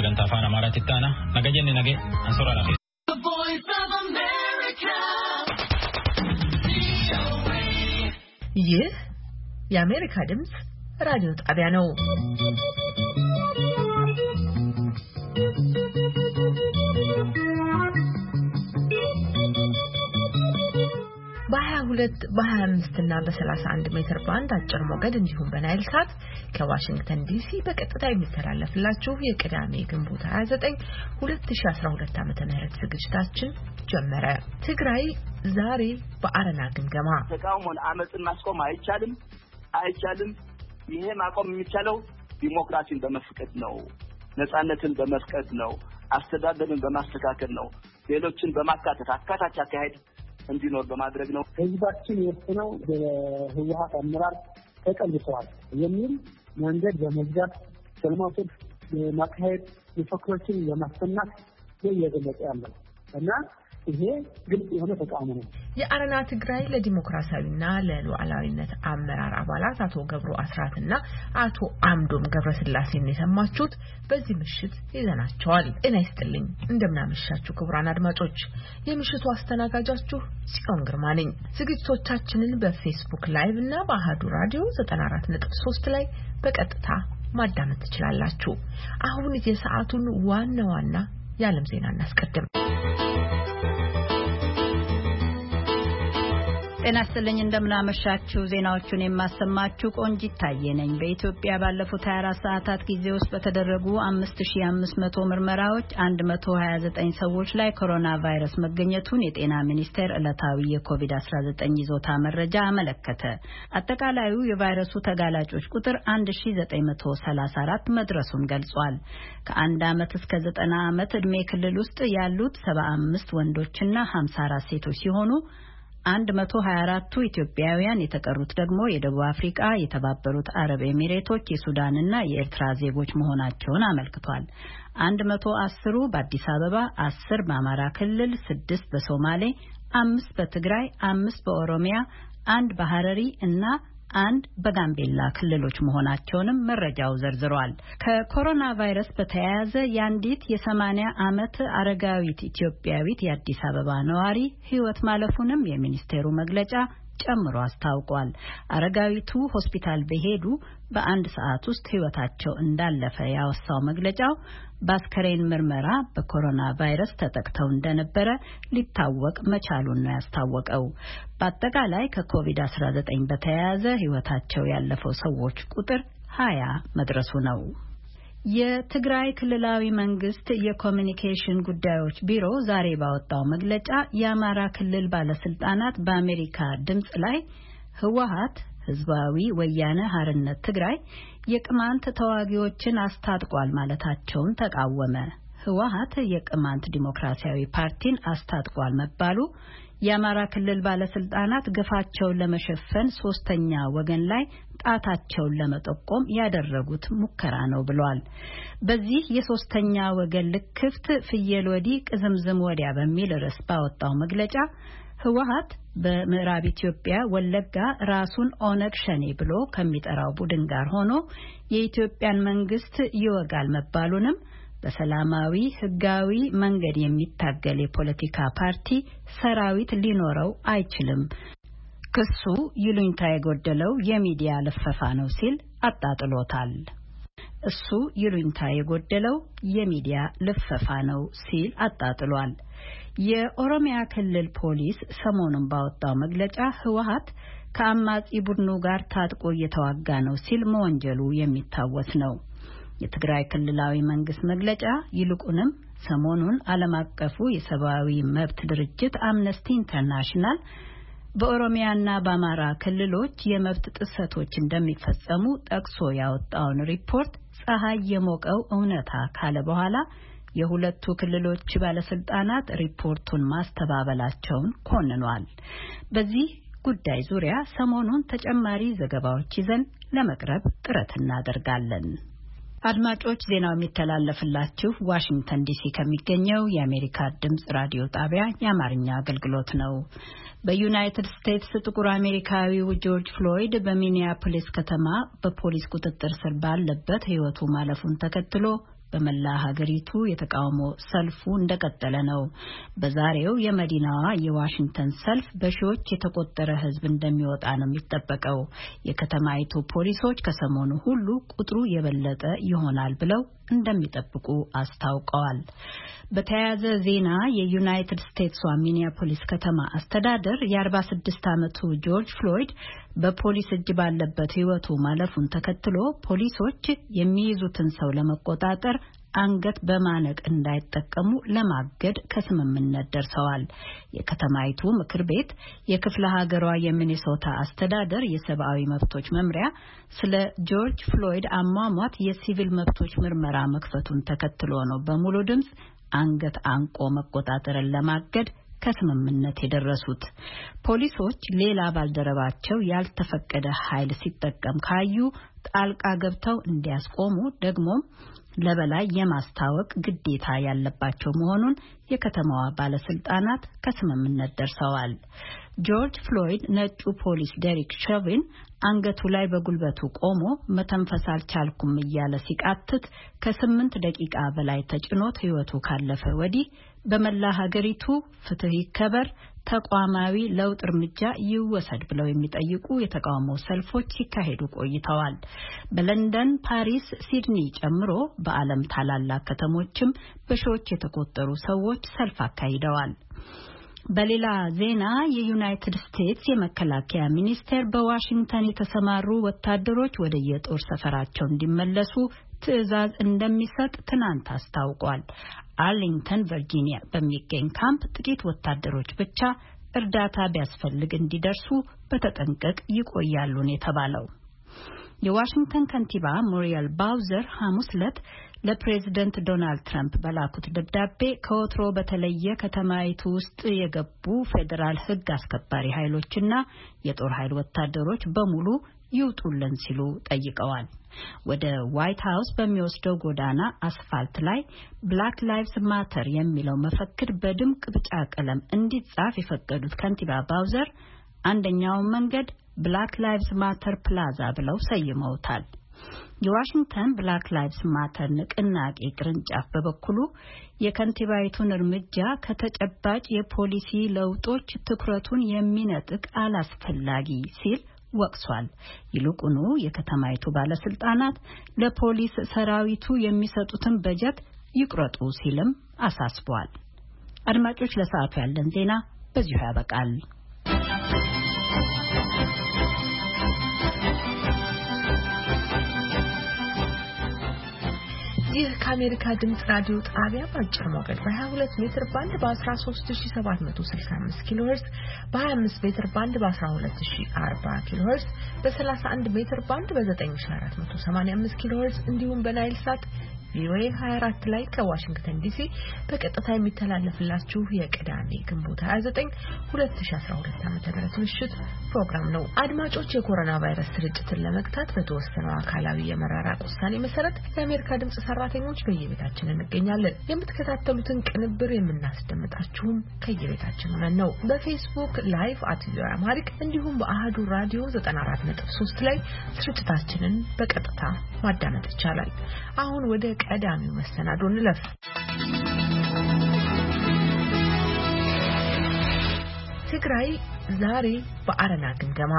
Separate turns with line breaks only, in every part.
sagantaa afaan Amaaraatti taana naga jenne nage ansora rafe.
ይህ የአሜሪካ ድምጽ ራዲዮ ጣቢያ ነው። በ22 በ25 እና በ31 ሜትር ባንድ አጭር ሞገድ እንዲሁም በናይል ሳት ከዋሽንግተን ዲሲ በቀጥታ የሚተላለፍላችሁ የቅዳሜ ግንቦት 29 2012 ዓ.ም ዝግጅታችን ጀመረ። ትግራይ ዛሬ በአረና ግምገማ
ተቃውሞን አመጽን ማስቆም አይቻልም። ይሄ ማቆም የሚቻለው ዲሞክራሲን በመፍቀድ ነው፣ ነጻነትን በመፍቀድ ነው፣ አስተዳደርን በማስተካከል ነው፣ ሌሎችን በማካተት አካታች አካሄድ እንዲኖር በማድረግ ነው።
ህዝባችን የወሰነው በህወሓት አመራር ተቀልሷል የሚል መንገድ በመዝጋት ሰልማቶች ማካሄድ መፈክሮችን ለማስተናት እየገለጸ ያለው እና ይሄ ግልጽ የሆነ ተቃውሞ ነው።
የአረና ትግራይ ለዲሞክራሲያዊና ለሉዓላዊነት አመራር አባላት አቶ ገብሩ አስራትና አቶ አምዶም ገብረስላሴን የሰማችሁት በዚህ ምሽት ይዘናቸዋል። ጤና ይስጥልኝ፣ እንደምናመሻችሁ ክቡራን አድማጮች። የምሽቱ አስተናጋጃችሁ ጽዮን ግርማ ነኝ። ዝግጅቶቻችንን በፌስቡክ ላይቭ እና በአሃዱ ራዲዮ 94.3 ላይ በቀጥታ ማዳመጥ ትችላላችሁ። አሁን የሰዓቱን ዋና የዓለም ዜና እናስቀድም።
ጤና ይስጥልኝ፣ እንደምናመሻችሁ። ዜናዎቹን የማሰማችሁ ቆንጂት ታዬ ነኝ። በኢትዮጵያ ባለፉት 24 ሰዓታት ጊዜ ውስጥ በተደረጉ 5500 ምርመራዎች 129 ሰዎች ላይ ኮሮና ቫይረስ መገኘቱን የጤና ሚኒስቴር ዕለታዊ የኮቪድ-19 ይዞታ መረጃ አመለከተ። አጠቃላዩ የቫይረሱ ተጋላጮች ቁጥር 1934 መድረሱን ገልጿል። ከ1 ዓመት እስከ 90 ዓመት ዕድሜ ክልል ውስጥ ያሉት 75 ወንዶችና 54 ሴቶች ሲሆኑ 124ቱ ኢትዮጵያውያን፣ የተቀሩት ደግሞ የደቡብ አፍሪካ፣ የተባበሩት አረብ ኤሚሬቶች፣ የሱዳንና የኤርትራ ዜጎች መሆናቸውን አመልክቷል። 110ሩ በአዲስ አበባ፣ 10 በአማራ ክልል፣ 6 በሶማሌ፣ 5 በትግራይ፣ 5 በኦሮሚያ፣ 1 በሐረሪ እና 1 በጋምቤላ ክልሎች መሆናቸውንም መረጃው ዘርዝሯል። ከኮሮና ቫይረስ በተያያዘ የአንዲት የ80 ዓመት አረጋዊት ኢትዮጵያዊት የአዲስ አበባ ነዋሪ ሕይወት ማለፉንም የሚኒስቴሩ መግለጫ ጨምሮ አስታውቋል። አረጋዊቱ ሆስፒታል በሄዱ በአንድ ሰዓት ውስጥ ሕይወታቸው እንዳለፈ ያወሳው መግለጫው በአስከሬን ምርመራ በኮሮና ቫይረስ ተጠቅተው እንደነበረ ሊታወቅ መቻሉን ነው ያስታወቀው። በአጠቃላይ ከኮቪድ-19 በተያያዘ ሕይወታቸው ያለፈው ሰዎች ቁጥር 20 መድረሱ ነው። የትግራይ ክልላዊ መንግስት የኮሚኒኬሽን ጉዳዮች ቢሮ ዛሬ ባወጣው መግለጫ የአማራ ክልል ባለስልጣናት በአሜሪካ ድምጽ ላይ ህወሓት ህዝባዊ ወያነ ሓርነት ትግራይ የቅማንት ተዋጊዎችን አስታጥቋል ማለታቸውን ተቃወመ። ህወሓት የቅማንት ዲሞክራሲያዊ ፓርቲን አስታጥቋል መባሉ የአማራ ክልል ባለስልጣናት ግፋቸውን ለመሸፈን ሶስተኛ ወገን ላይ ጣታቸውን ለመጠቆም ያደረጉት ሙከራ ነው ብሏል። በዚህ የሶስተኛ ወገን ልክፍት ፍየል ወዲህ ቅዝምዝም ወዲያ በሚል ርዕስ ባወጣው መግለጫ ህወሓት በምዕራብ ኢትዮጵያ ወለጋ ራሱን ኦነግ ሸኔ ብሎ ከሚጠራው ቡድን ጋር ሆኖ የኢትዮጵያን መንግስት ይወጋል መባሉንም በሰላማዊ ህጋዊ መንገድ የሚታገል የፖለቲካ ፓርቲ ሰራዊት ሊኖረው አይችልም፣ ክሱ ይሉኝታ የጎደለው የሚዲያ ልፈፋ ነው ሲል አጣጥሎታል። እሱ ይሉኝታ የጎደለው የሚዲያ ልፈፋ ነው ሲል አጣጥሏል። የኦሮሚያ ክልል ፖሊስ ሰሞኑን ባወጣው መግለጫ ህወሓት ከአማጺ ቡድኑ ጋር ታጥቆ እየተዋጋ ነው ሲል መወንጀሉ የሚታወስ ነው። የትግራይ ክልላዊ መንግስት መግለጫ ይልቁንም ሰሞኑን ዓለም አቀፉ የሰብአዊ መብት ድርጅት አምነስቲ ኢንተርናሽናል በኦሮሚያና በአማራ ክልሎች የመብት ጥሰቶች እንደሚፈጸሙ ጠቅሶ ያወጣውን ሪፖርት ፀሐይ የሞቀው እውነታ ካለ በኋላ የሁለቱ ክልሎች ባለስልጣናት ሪፖርቱን ማስተባበላቸውን ኮንኗል። በዚህ ጉዳይ ዙሪያ ሰሞኑን ተጨማሪ ዘገባዎች ይዘን ለመቅረብ ጥረት እናደርጋለን። አድማጮች ዜናው የሚተላለፍላችሁ ዋሽንግተን ዲሲ ከሚገኘው የአሜሪካ ድምጽ ራዲዮ ጣቢያ የአማርኛ አገልግሎት ነው። በዩናይትድ ስቴትስ ጥቁር አሜሪካዊው ጆርጅ ፍሎይድ በሚኒያፖሊስ ከተማ በፖሊስ ቁጥጥር ስር ባለበት ሕይወቱ ማለፉን ተከትሎ በመላ ሀገሪቱ የተቃውሞ ሰልፉ እንደቀጠለ ነው። በዛሬው የመዲናዋ የዋሽንግተን ሰልፍ በሺዎች የተቆጠረ ሕዝብ እንደሚወጣ ነው የሚጠበቀው። የከተማይቱ ፖሊሶች ከሰሞኑ ሁሉ ቁጥሩ የበለጠ ይሆናል ብለው እንደሚጠብቁ አስታውቀዋል። በተያያዘ ዜና የዩናይትድ ስቴትስ ሚኒያፖሊስ ከተማ አስተዳደር የ46 ዓመቱ ጆርጅ ፍሎይድ በፖሊስ እጅ ባለበት ሕይወቱ ማለፉን ተከትሎ ፖሊሶች የሚይዙትን ሰው ለመቆጣጠር አንገት በማነቅ እንዳይጠቀሙ ለማገድ ከስምምነት ደርሰዋል። የከተማይቱ ምክር ቤት የክፍለ ሀገሯ የሚኒሶታ አስተዳደር የሰብአዊ መብቶች መምሪያ ስለ ጆርጅ ፍሎይድ አሟሟት የሲቪል መብቶች ምርመራ መክፈቱን ተከትሎ ነው በሙሉ ድምጽ አንገት አንቆ መቆጣጠርን ለማገድ ከስምምነት የደረሱት። ፖሊሶች ሌላ ባልደረባቸው ያልተፈቀደ ኃይል ሲጠቀም ካዩ ጣልቃ ገብተው እንዲያስቆሙ ደግሞ ለበላይ የማስታወቅ ግዴታ ያለባቸው መሆኑን የከተማዋ ባለስልጣናት ከስምምነት ደርሰዋል። ጆርጅ ፍሎይድ ነጩ ፖሊስ ዴሪክ ሸቪን አንገቱ ላይ በጉልበቱ ቆሞ መተንፈስ አልቻልኩም እያለ ሲቃትት ከ8 ደቂቃ በላይ ተጭኖት ሕይወቱ ካለፈ ወዲህ በመላ ሀገሪቱ ፍትህ ይከበር፣ ተቋማዊ ለውጥ እርምጃ ይወሰድ ብለው የሚጠይቁ የተቃውሞ ሰልፎች ሲካሄዱ ቆይተዋል። በለንደን፣ ፓሪስ፣ ሲድኒ ጨምሮ በዓለም ታላላቅ ከተሞችም በሺዎች የተቆጠሩ ሰዎች ሰልፍ አካሂደዋል። በሌላ ዜና የዩናይትድ ስቴትስ የመከላከያ ሚኒስቴር በዋሽንግተን የተሰማሩ ወታደሮች ወደ የጦር ሰፈራቸው እንዲመለሱ ትዕዛዝ እንደሚሰጥ ትናንት አስታውቋል። አርሊንግተን ቨርጂኒያ በሚገኝ ካምፕ ጥቂት ወታደሮች ብቻ እርዳታ ቢያስፈልግ እንዲደርሱ በተጠንቀቅ ይቆያሉ ነው የተባለው። የዋሽንግተን ከንቲባ ሙሪየል ባውዘር ሐሙስ ዕለት ለፕሬዝዳንት ዶናልድ ትራምፕ በላኩት ደብዳቤ ከወትሮ በተለየ ከተማይቱ ውስጥ የገቡ ፌዴራል ሕግ አስከባሪ ኃይሎችና የጦር ኃይል ወታደሮች በሙሉ ይውጡልን ሲሉ ጠይቀዋል። ወደ ዋይት ሃውስ በሚወስደው ጎዳና አስፋልት ላይ ብላክ ላይቭስ ማተር የሚለው መፈክር በድምቅ ቢጫ ቀለም እንዲጻፍ የፈቀዱት ከንቲባ ባውዘር አንደኛው መንገድ ብላክ ላይቭስ ማተር ፕላዛ ብለው ሰይመውታል። የዋሽንግተን ብላክ ላይቭስ ማተር ንቅናቄ ቅርንጫፍ በበኩሉ የከንቲባይቱን እርምጃ ከተጨባጭ የፖሊሲ ለውጦች ትኩረቱን የሚነጥቅ አላስፈላጊ ሲል ወቅሷል። ይልቁኑ የከተማይቱ ባለስልጣናት ለፖሊስ ሰራዊቱ የሚሰጡትን በጀት ይቁረጡ ሲልም አሳስቧል። አድማጮች፣ ለሰዓቱ ያለን ዜና በዚሁ ያበቃል።
ይህ ከአሜሪካ ድምጽ ራዲዮ ጣቢያ በአጭር ሞገድ በ22 ሜትር ባንድ በ13765 ኪሎ ሄርዝ በ25 ሜትር ባንድ በ12040 ኪሎ ሄርዝ በ31 ሜትር ባንድ በ9485 ኪሎ ሄርዝ እንዲሁም በናይል ሳት ቪኦኤ 24 ላይ ከዋሽንግተን ዲሲ በቀጥታ የሚተላለፍላችሁ የቅዳሜ ግንቦት 29 2012 ዓ.ም ምሽት ፕሮግራም ነው። አድማጮች፣ የኮሮና ቫይረስ ስርጭትን ለመግታት በተወሰነው አካላዊ የመራራቅ ውሳኔ መሰረት የአሜሪካ ድምጽ ሰራተኞች በየቤታችን እንገኛለን። የምትከታተሉትን ቅንብር የምናስደምጣችሁም ከየቤታችን ሆነን ነው። በፌስቡክ ላይቭ @ቪኦኤአማሪክ እንዲሁም በአሃዱ ራዲዮ 94.3 ላይ ስርጭታችንን በቀጥታ ማዳመጥ ይቻላል። አሁን ወደ ቀዳሚው መሰናዶ እንለፍ። ትግራይ ዛሬ በአረና ግምገማ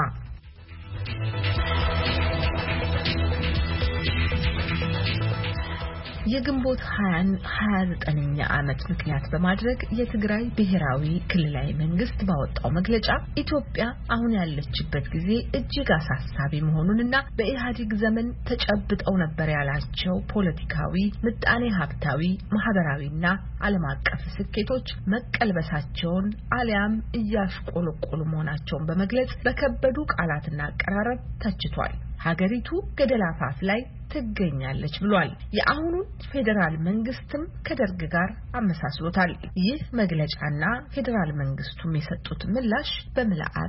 የግንቦት 29ኛ ዓመት ምክንያት በማድረግ የትግራይ ብሔራዊ ክልላዊ መንግስት ባወጣው መግለጫ ኢትዮጵያ አሁን ያለችበት ጊዜ እጅግ አሳሳቢ መሆኑንና በኢህአዴግ ዘመን ተጨብጠው ነበር ያላቸው ፖለቲካዊ፣ ምጣኔ ሀብታዊ፣ ማህበራዊና ዓለም አቀፍ ስኬቶች መቀልበሳቸውን አሊያም እያሽቆለቆሉ መሆናቸውን በመግለጽ በከበዱ ቃላትና አቀራረብ ተችቷል። ሀገሪቱ ገደል አፋፍ ላይ ትገኛለች ብሏል። የአሁኑን ፌዴራል መንግስትም ከደርግ ጋር አመሳስሎታል። ይህ መግለጫና ፌዴራል መንግስቱም የሰጡት ምላሽ በመላእት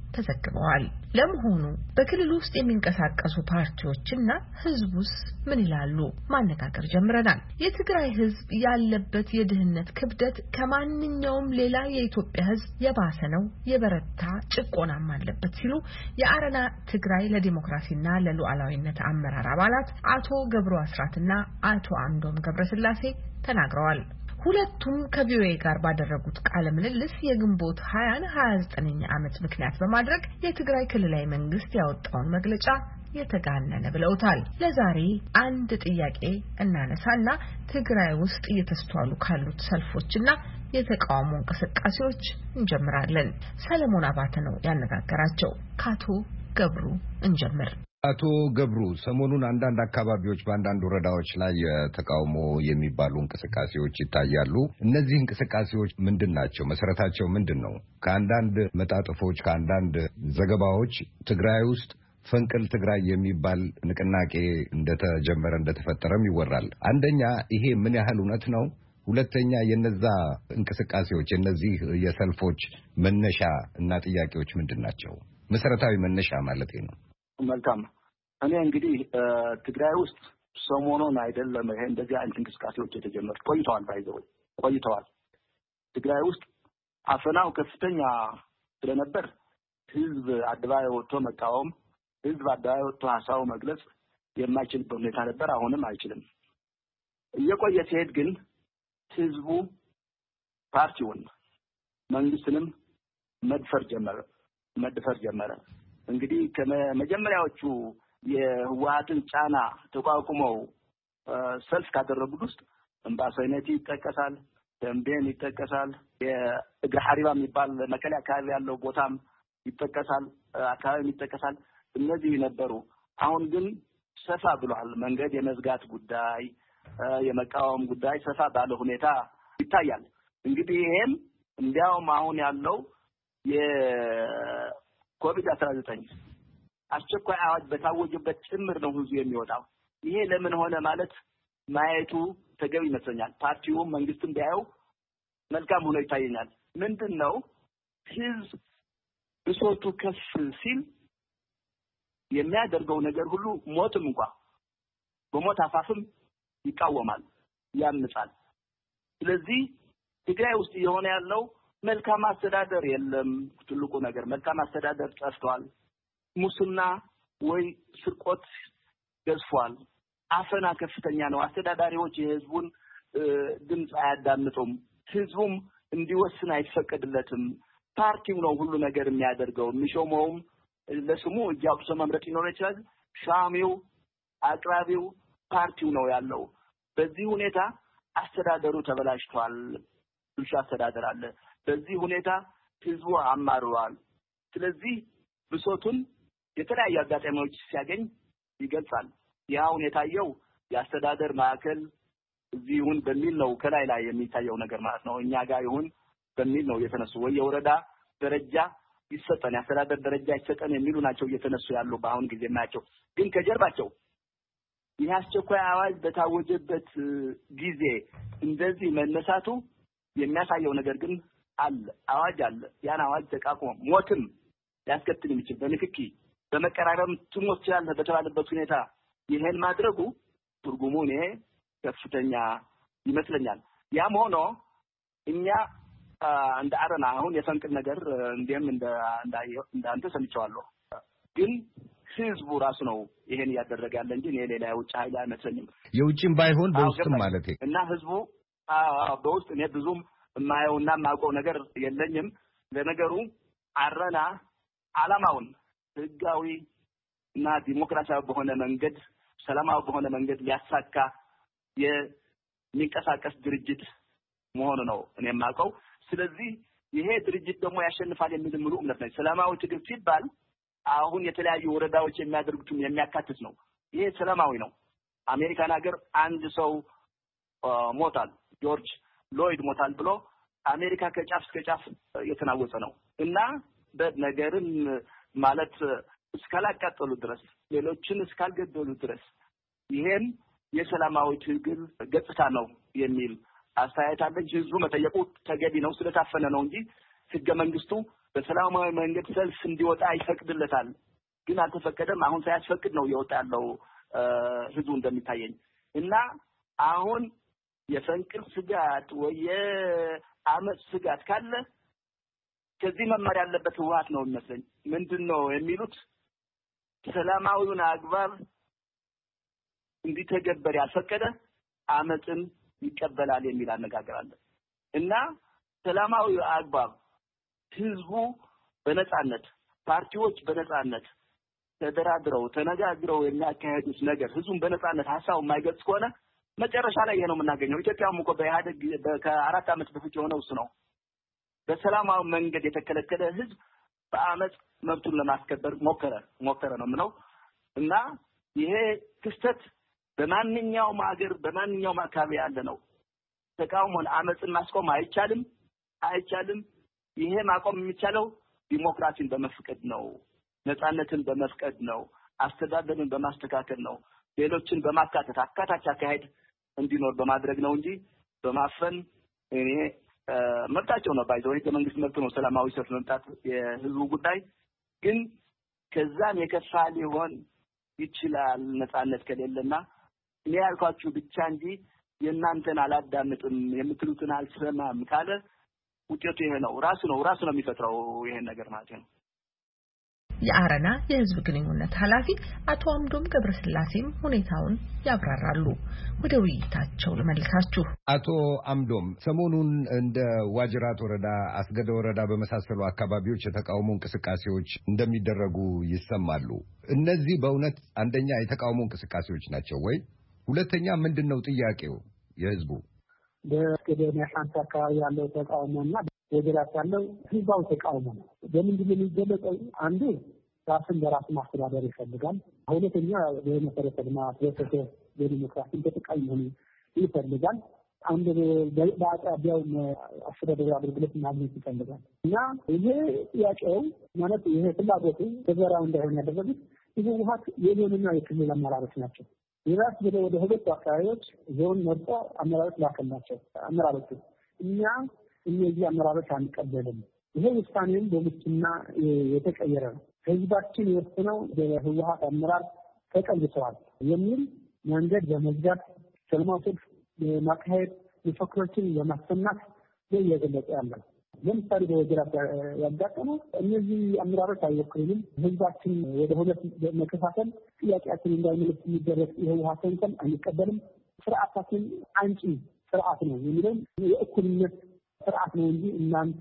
ተዘግበዋል። ለመሆኑ በክልሉ ውስጥ የሚንቀሳቀሱ ፓርቲዎችና ህዝቡስ ምን ይላሉ? ማነጋገር ጀምረናል። የትግራይ ህዝብ ያለበት የድህነት ክብደት ከማንኛውም ሌላ የኢትዮጵያ ህዝብ የባሰ ነው፣ የበረታ ጭቆናም አለበት ሲሉ የአረና ትግራይ ለዲሞክራሲና ለሉዓላዊነት አመራር አባላት አቶ ገብሩ አስራትና አቶ አምዶም ገብረስላሴ ተናግረዋል። ሁለቱም ከቪኦኤ ጋር ባደረጉት ቃለ ምልልስ የግንቦት 29ኛ ዓመት ምክንያት በማድረግ የትግራይ ክልላዊ መንግስት ያወጣውን መግለጫ የተጋነነ ብለውታል። ለዛሬ አንድ ጥያቄ እናነሳና ትግራይ ውስጥ እየተስተዋሉ ካሉት ሰልፎችና የተቃውሞ እንቅስቃሴዎች እንጀምራለን። ሰለሞን አባተ ነው ያነጋገራቸው። ካቶ ገብሩ እንጀምር።
አቶ ገብሩ ሰሞኑን አንዳንድ አካባቢዎች በአንዳንድ ወረዳዎች ላይ የተቃውሞ የሚባሉ እንቅስቃሴዎች ይታያሉ። እነዚህ እንቅስቃሴዎች ምንድናቸው? መሰረታቸው ምንድነው? ከአንዳንድ መጣጥፎች ከአንዳንድ ዘገባዎች ትግራይ ውስጥ ፈንቅል ትግራይ የሚባል ንቅናቄ እንደተፈጠረም ይወራል። አንደኛ ይሄ ምን ያህል እውነት ነው? ሁለተኛ የነዛ እንቅስቃሴዎች የነዚህ የሰልፎች መነሻ እና ጥያቄዎች ምንድናቸው? መሰረታዊ መነሻ ማለት ነው።
መልካም። እኔ እንግዲህ ትግራይ ውስጥ ሰሞኑን አይደለም ይሄ እንደዚህ አይነት እንቅስቃሴዎች የተጀመሩት ቆይተዋል። ትግራይ ውስጥ አፈናው ከፍተኛ ስለነበር ህዝብ አደባባይ ወጥቶ መቃወም፣ ህዝብ አደባባይ ወጥቶ ሀሳቡ መግለጽ የማይችልበት ሁኔታ ነበር። አሁንም አይችልም። እየቆየ ሲሄድ ግን ህዝቡ ፓርቲውን መንግስትንም መድፈር ጀመረ። እንግዲህ ከመጀመሪያዎቹ የህወሓትን ጫና ተቋቁመው ሰልፍ ካደረጉት ውስጥ እምባሰኔቲ ይጠቀሳል፣ ደምቤን ይጠቀሳል፣ የእግረ ሐሪባ የሚባል መቀሌ አካባቢ ያለው ቦታም ይጠቀሳል፣ እነዚህ ነበሩ። አሁን ግን ሰፋ ብሏል። መንገድ የመዝጋት ጉዳይ፣ የመቃወም ጉዳይ ሰፋ ባለ ሁኔታ ይታያል። እንግዲህ ይሄም እንዲያውም አሁን ያለው የኮቪድ-19 አስቸኳይ አዋጅ በታወጀበት ጭምር ነው ህዝቡ የሚወጣው። ይሄ ለምን ሆነ ማለት ማየቱ ተገቢ ይመስለኛል። ፓርቲውም መንግስትም ቢያየው መልካም ሆኖ ይታየኛል። ምንድነው ህዝብ ብሶቱ ከፍ ሲል የሚያደርገው ነገር ሁሉ ሞትም እንኳን በሞት አፋፍም ይቃወማል፣ ያምጻል። ስለዚህ ትግራይ ውስጥ የሆነ ያለው መልካም አስተዳደር የለም። ትልቁ ነገር መልካም አስተዳደር ጠፍቷል። ሙስና ወይ ስርቆት ገዝፏል። አፈና ከፍተኛ ነው። አስተዳዳሪዎች የህዝቡን ድምጽ አያዳምጡም። ህዝቡም እንዲወስን አይፈቀድለትም። ፓርቲው ነው ሁሉ ነገር የሚያደርገው። የሚሾመውም ለስሙ እጅ አውጥቶ መምረጥ ይኖር ይችላል። ሻሚው አቅራቢው ፓርቲው ነው ያለው። በዚህ ሁኔታ አስተዳደሩ ተበላሽቷል። ብልሹ አስተዳደር አለ። በዚህ ሁኔታ ህዝቡ አማሯል። ስለዚህ ብሶቱን የተለያዩ አጋጣሚዎች ሲያገኝ ይገልጻል። ያውን የታየው የአስተዳደር ማዕከል እዚህ ይሁን በሚል ነው ከላይ ላይ የሚታየው ነገር ማለት ነው። እኛ ጋር ይሁን በሚል ነው የተነሱ ወይ የወረዳ ደረጃ ይሰጠን የአስተዳደር ደረጃ ይሰጠን የሚሉ ናቸው እየተነሱ ያሉ በአሁን ጊዜ ማያቸው። ግን ከጀርባቸው ይህ አስቸኳይ አዋጅ በታወጀበት ጊዜ እንደዚህ መነሳቱ የሚያሳየው ነገር ግን አለ። አዋጅ አለ። ያን አዋጅ ተቃውሞ ሞትም ሊያስከትል የሚችል በንክኪ በመቀራረብ ትሞት ይችላል በተባለበት ሁኔታ ይሄን ማድረጉ ትርጉሙ እኔ ከፍተኛ ይመስለኛል። ያም ሆኖ እኛ እንደ አረና አሁን የፈንቅል ነገር እንደም እንዳንተ ሰምቻለሁ። ግን ህዝቡ ራሱ ነው ይሄን ያደረገ ያለ እንጂ ሌላ የውጭ ኃይል አይመስለኝም።
የውጭም ባይሆን በውስጥም ማለት ነው።
እና ህዝቡ በውስጥ እኔ ብዙም የማየውና የማውቀው ነገር የለኝም። ለነገሩ አረና ዓላማውን ህጋዊ እና ዲሞክራሲያዊ በሆነ መንገድ ሰላማዊ በሆነ መንገድ ሊያሳካ የሚንቀሳቀስ ድርጅት መሆኑ ነው እኔ የማውቀው። ስለዚህ ይሄ ድርጅት ደግሞ ያሸንፋል የሚል ሙሉ እምነት ነው። ሰላማዊ ትግል ሲባል አሁን የተለያዩ ወረዳዎች የሚያደርጉትን የሚያካትት ነው። ይሄ ሰላማዊ ነው። አሜሪካን ሀገር አንድ ሰው ሞታል፣ ጆርጅ ሎይድ ሞታል ብሎ አሜሪካ ከጫፍ እስከ ጫፍ የተናወጸ ነው እና በነገርም ማለት እስካላቃጠሉ ድረስ ሌሎችን እስካልገደሉ ድረስ ይሄን የሰላማዊ ትግል ገጽታ ነው የሚል አስተያየት አለኝ። ህዝቡ መጠየቁ ተገቢ ነው። ስለታፈነ ነው እንጂ ህገ መንግስቱ በሰላማዊ መንገድ ሰልፍ እንዲወጣ ይፈቅድለታል። ግን አልተፈቀደም። አሁን ሳያስፈቅድ ነው እየወጣ ያለው ህዝቡ እንደሚታየኝ እና አሁን የፈንቅል ስጋት ወይ የአመጽ ስጋት ካለ ከዚህ መማር ያለበት ህወሓት ነው የሚመስለኝ። ምንድነው የሚሉት ሰላማዊውን አግባብ እንዲተገበር ያልፈቀደ አመጽን ይቀበላል የሚል አነጋገር አለ እና ሰላማዊ አግባብ ህዝቡ በነጻነት ፓርቲዎች በነጻነት ተደራድረው ተነጋግረው የሚያካሄዱት ነገር ህዝቡን በነጻነት ሐሳቡ የማይገልጽ ከሆነ መጨረሻ ላይ ይሄ ነው የምናገኘው። ኢትዮጵያም እኮ በኢህአዴግ ከ4 ዓመት በፊት የሆነው እሱ ነው። በሰላማዊ መንገድ የተከለከለ ህዝብ በአመጽ መብቱን ለማስከበር ሞከረ ነው የምለው እና ይሄ ክስተት በማንኛውም ሀገር በማንኛውም አካባቢ ያለ ነው። ተቃውሞን አመጽን ማስቆም አይቻልም። ይሄ ማቆም የሚቻለው ዲሞክራሲን በመፍቀድ ነው፣ ነጻነትን በመፍቀድ ነው፣ አስተዳደርን በማስተካከል ነው፣ ሌሎችን በማካተት አካታች አካሄድ እንዲኖር በማድረግ ነው እንጂ በማፈን እኔ መብታቸው ነው ባይዘው ህገ መንግስት መብት ነው ሰላማዊ ሰልፍ መምጣት የህዝቡ ጉዳይ ግን ከዛም የከፋ ሊሆን ይችላል ነጻነት ከሌለና እኔ ያልኳችሁ ብቻ እንጂ የእናንተን አላዳምጥም የምትሉትን አልሰማም ካለ ውጤቱ ይሄ ነው ራሱ ነው የሚፈጥረው ይሄን ነገር ማለት ነው።
የአረና የህዝብ ግንኙነት ኃላፊ አቶ አምዶም ገብረስላሴም ሁኔታውን ያብራራሉ። ወደ ውይይታቸው ልመልሳችሁ።
አቶ አምዶም ሰሞኑን እንደ ዋጅራት ወረዳ፣ አስገደ ወረዳ በመሳሰሉ አካባቢዎች የተቃውሞ እንቅስቃሴዎች እንደሚደረጉ ይሰማሉ። እነዚህ በእውነት አንደኛ የተቃውሞ እንቅስቃሴዎች ናቸው ወይ? ሁለተኛ ምንድነው ጥያቄው የህዝቡ?
በስገደ ናሻንታ አካባቢ ያለው ተቃውሞና ወጀራት ያለው ህዝባዊ ተቃውሞ ነው። በምንድነው የሚገለጸው? አንዱ ራስን በራስ ማስተዳደር ይፈልጋል። ሁለተኛ በመሰረተ ልማት በዲሞክራሲ ተጠቃሚ ሆኖ ይፈልጋል። አንድ በአጣቢያው አስተዳደራዊ አገልግሎት ማግኘት ይፈልጋል እና ይሄ ጥያቄው ማለት ይሄ ፍላጎቱ ተግባራዊ እንዳይሆን ያደረጉት ህወሓት የዞንና የክልል አመራሮች ናቸው። ይራስ ወደ ሁለት አካባቢዎች ዞን መርጦ አመራሮች ላከላቸው። አመራሮች እኛ እነዚህ አመራሮች አንቀበልም፣ ይሄ ውሳኔም በሙስና የተቀየረ ነው፣ ህዝባችን የወሰነው በህወሓት አመራር ተቀልብሰዋል የሚል መንገድ በመዝጋት ሰላማዊ ሰልፍ ማካሄድ መፈክሮችን ለማሰማት እየገለጸ ያለው። ለምሳሌ በወጀራት ያጋጠመው እነዚህ አመራሮች አይወክሉም፣ ህዝባችን ወደ ሁለት መከፋፈል ጥያቄያችን እንዳይመለስ የሚደረግ የህወሓት ተንኮል አንቀበልም፣ ስርዓታችን አንጪ ስርዓት ነው የሚለው የእኩልነት ስርዓት ነው እንጂ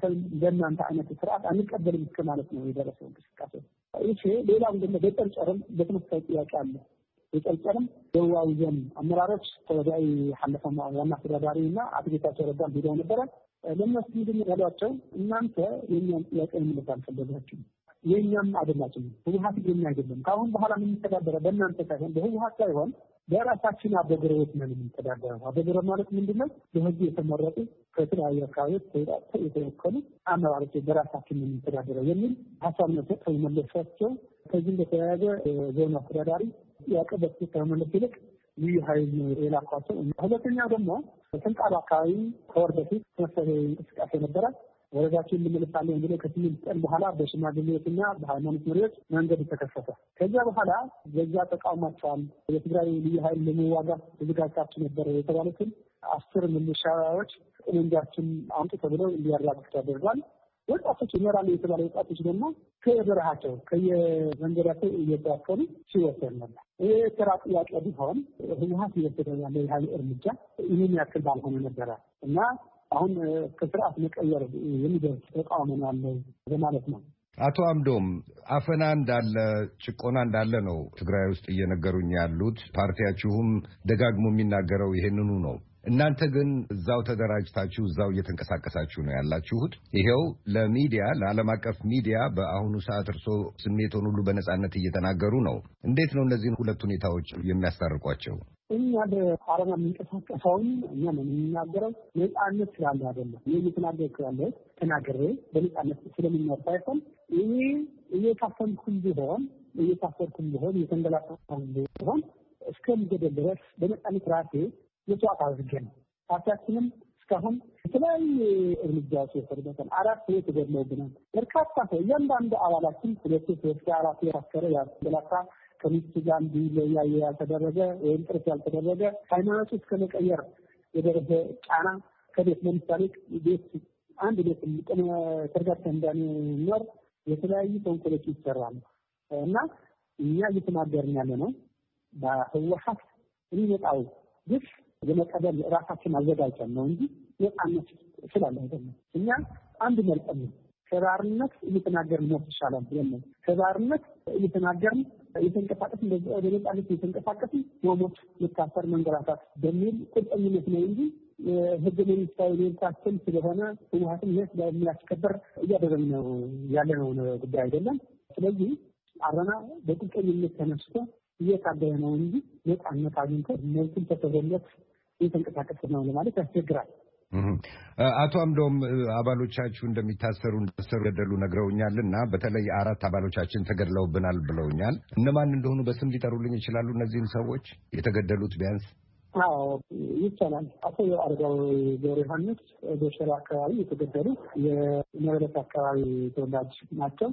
ለእናንተ አይነት ስርዓት አንቀበልም እስከማለት ነው የደረሰው እንቅስቃሴ። እሺ ሌላው ደግሞ በጨርጨርም በተመሳሳይ ጥያቄ አለ። በጨርጨርም ደቡባዊ ዞን አመራሮች ተወዳይ ሐለፈማ ዋና አስተዳዳሪና አቶ ጌታቸው ረዳ ሄደው ነበረ። ለነሱ ምንድነው ያሏቸው? እናንተ የኛን ጥያቄ መመለስ አልፈለጋችሁም፣ የኛም አይደላችሁም፣ ህወሓት የኛ አይደለም፣ ከአሁን በኋላ የምንተዳደረው በእናንተ ሳይሆን በህወሓት ሳይሆን በራሳችን አበግሮት ነው የምንተዳደረው። አበግሮ ማለት ምንድነው? በህዝብ የተመረጡ ከተለያዩ አካባቢዎች የተወከሉ አመራሮች በራሳችን የምንተዳደረው የሚል ሀሳብ ነው ተመለሳቸው። ከዚህ በተያያዘ ዞን አስተዳዳሪ ጥያቄ በትክክል ከመመለስ ይልቅ ልዩ ኃይል የላኳቸው። ሁለተኛ ደግሞ በስንቃል አካባቢ ከወር በፊት ተመሳሳይ እንቅስቃሴ ነበረ። ወረዳችን እንመለሳለን ብለው ከስምንት ቀን በኋላ በሽማግሌዎችና በሃይማኖት መሪዎች መንገድ ተከፈተ። ከዚያ በኋላ በዛ ተቃውሟቸዋል። የትግራይ ልዩ ኃይል ለመዋጋት ተዘጋጅታችሁ ነበር የተባሉትን 10 ሚሊሻዎች ጠመንጃዎችን አምጡ ተብለው እንዲያራግፉ ተደርጓል። ወጣቶች ይመራሉ የተባሉ ወጣቶች ደግሞ ከበረሃቸው ከየመንገዳቸው እየተዋከሉ ሲወሰዱ ነበር። ይሄ ተራ ጥያቄ ቢሆን ህወሓት እየወሰደ ያለው የኃይል እርምጃ ይህን ያክል ባልሆነ ነበረ እና አሁን ከስርዓት መቀየር የሚደርስ ተቃውሞ ያለው በማለት ነው።
አቶ አምዶም አፈና እንዳለ ጭቆና እንዳለ ነው ትግራይ ውስጥ እየነገሩኝ ያሉት። ፓርቲያችሁም ደጋግሞ የሚናገረው ይሄንኑ ነው። እናንተ ግን እዛው ተደራጅታችሁ እዛው እየተንቀሳቀሳችሁ ነው ያላችሁት። ይሄው ለሚዲያ ለዓለም አቀፍ ሚዲያ በአሁኑ ሰዓት እርሶ ስሜቶን ሁሉ በነጻነት እየተናገሩ ነው። እንዴት ነው እነዚህን ሁለት ሁኔታዎች የሚያስታርቋቸው?
እኛ በአረና የምንቀሳቀሰውን እኛ ነው የምንናገረው ነጻነት ስላለ አይደለም። እየተናገርኩ ያለሁት ተናግሬ በነጻነት ስለምንኖር ሳይሆን እየታፈንኩም ቢሆን የተንገላታኩም ቢሆን እስከምገደል ድረስ በነጻነት ራሴ መስዋዕት አድርጌ ነው። ፓርቲያችንም እስካሁን የተለያዩ እርምጃዎች የተወሰዱበታል። 4 ሰዎች ተገድለውብናል። በርካታ ሰው እያንዳንዱ አባላችን 2 3 4 ያከረ ያበላካ ከሚስቱ ጋር እንዲለያየ ያልተደረገ ወይም ጥረት ያልተደረገ ሃይማኖት እስከ መቀየር የደረሰ ጫና ከቤት ለምሳሌ ቤት አንድ ቤት ተርጋታ እንዳንኖር የተለያዩ ተንኮሎች ይሰራሉ እና እኛ እየተናገርን ያለ ነው በህወሓት የሚመጣው ግፍ ለመቀበል ራሳችን አዘጋጅተን ነው እንጂ ነፃነት ስላለ አይደለም። እኛ አንድ መልቀም ከባርነት እየተናገርን ነው ይሻላል ብለን ከባርነት እየተናገርን እየተንቀሳቀስን በነፃነት እየተንቀሳቀስን ሞሞት መታሰር መንገላታት በሚል ቁርጠኝነት ነው እንጂ ህገ መንግስታዊ ሌላችን ስለሆነ ህወሓትን ይህ ስለሚያስከበር እያደረግን ነው ያለነው ጉዳይ አይደለም። ስለዚህ አረና በቁርጠኝነት ተነስቶ እየታገለ ነው እንጂ ነፃነት አግኝቶ መልኩን ተተበለት እየተንቀሳቀሰ ነው ለማለት ያስቸግራል።
አቶ አምዶም አባሎቻችሁ እንደሚታሰሩ ገደሉ ነግረውኛልና በተለይ 4 አባሎቻችን ተገድለውብናል ብለውኛል። እነማን እንደሆኑ በስም ሊጠሩልኝ ይችላሉ? እነዚህን ሰዎች የተገደሉት ቢያንስ?
አዎ ይቻላል። አቶ አረጋው ገብረ ዮሐንስ በሸራ አካባቢ የተገደሉ የመረዳት አካባቢ ተወላጅ ናቸው።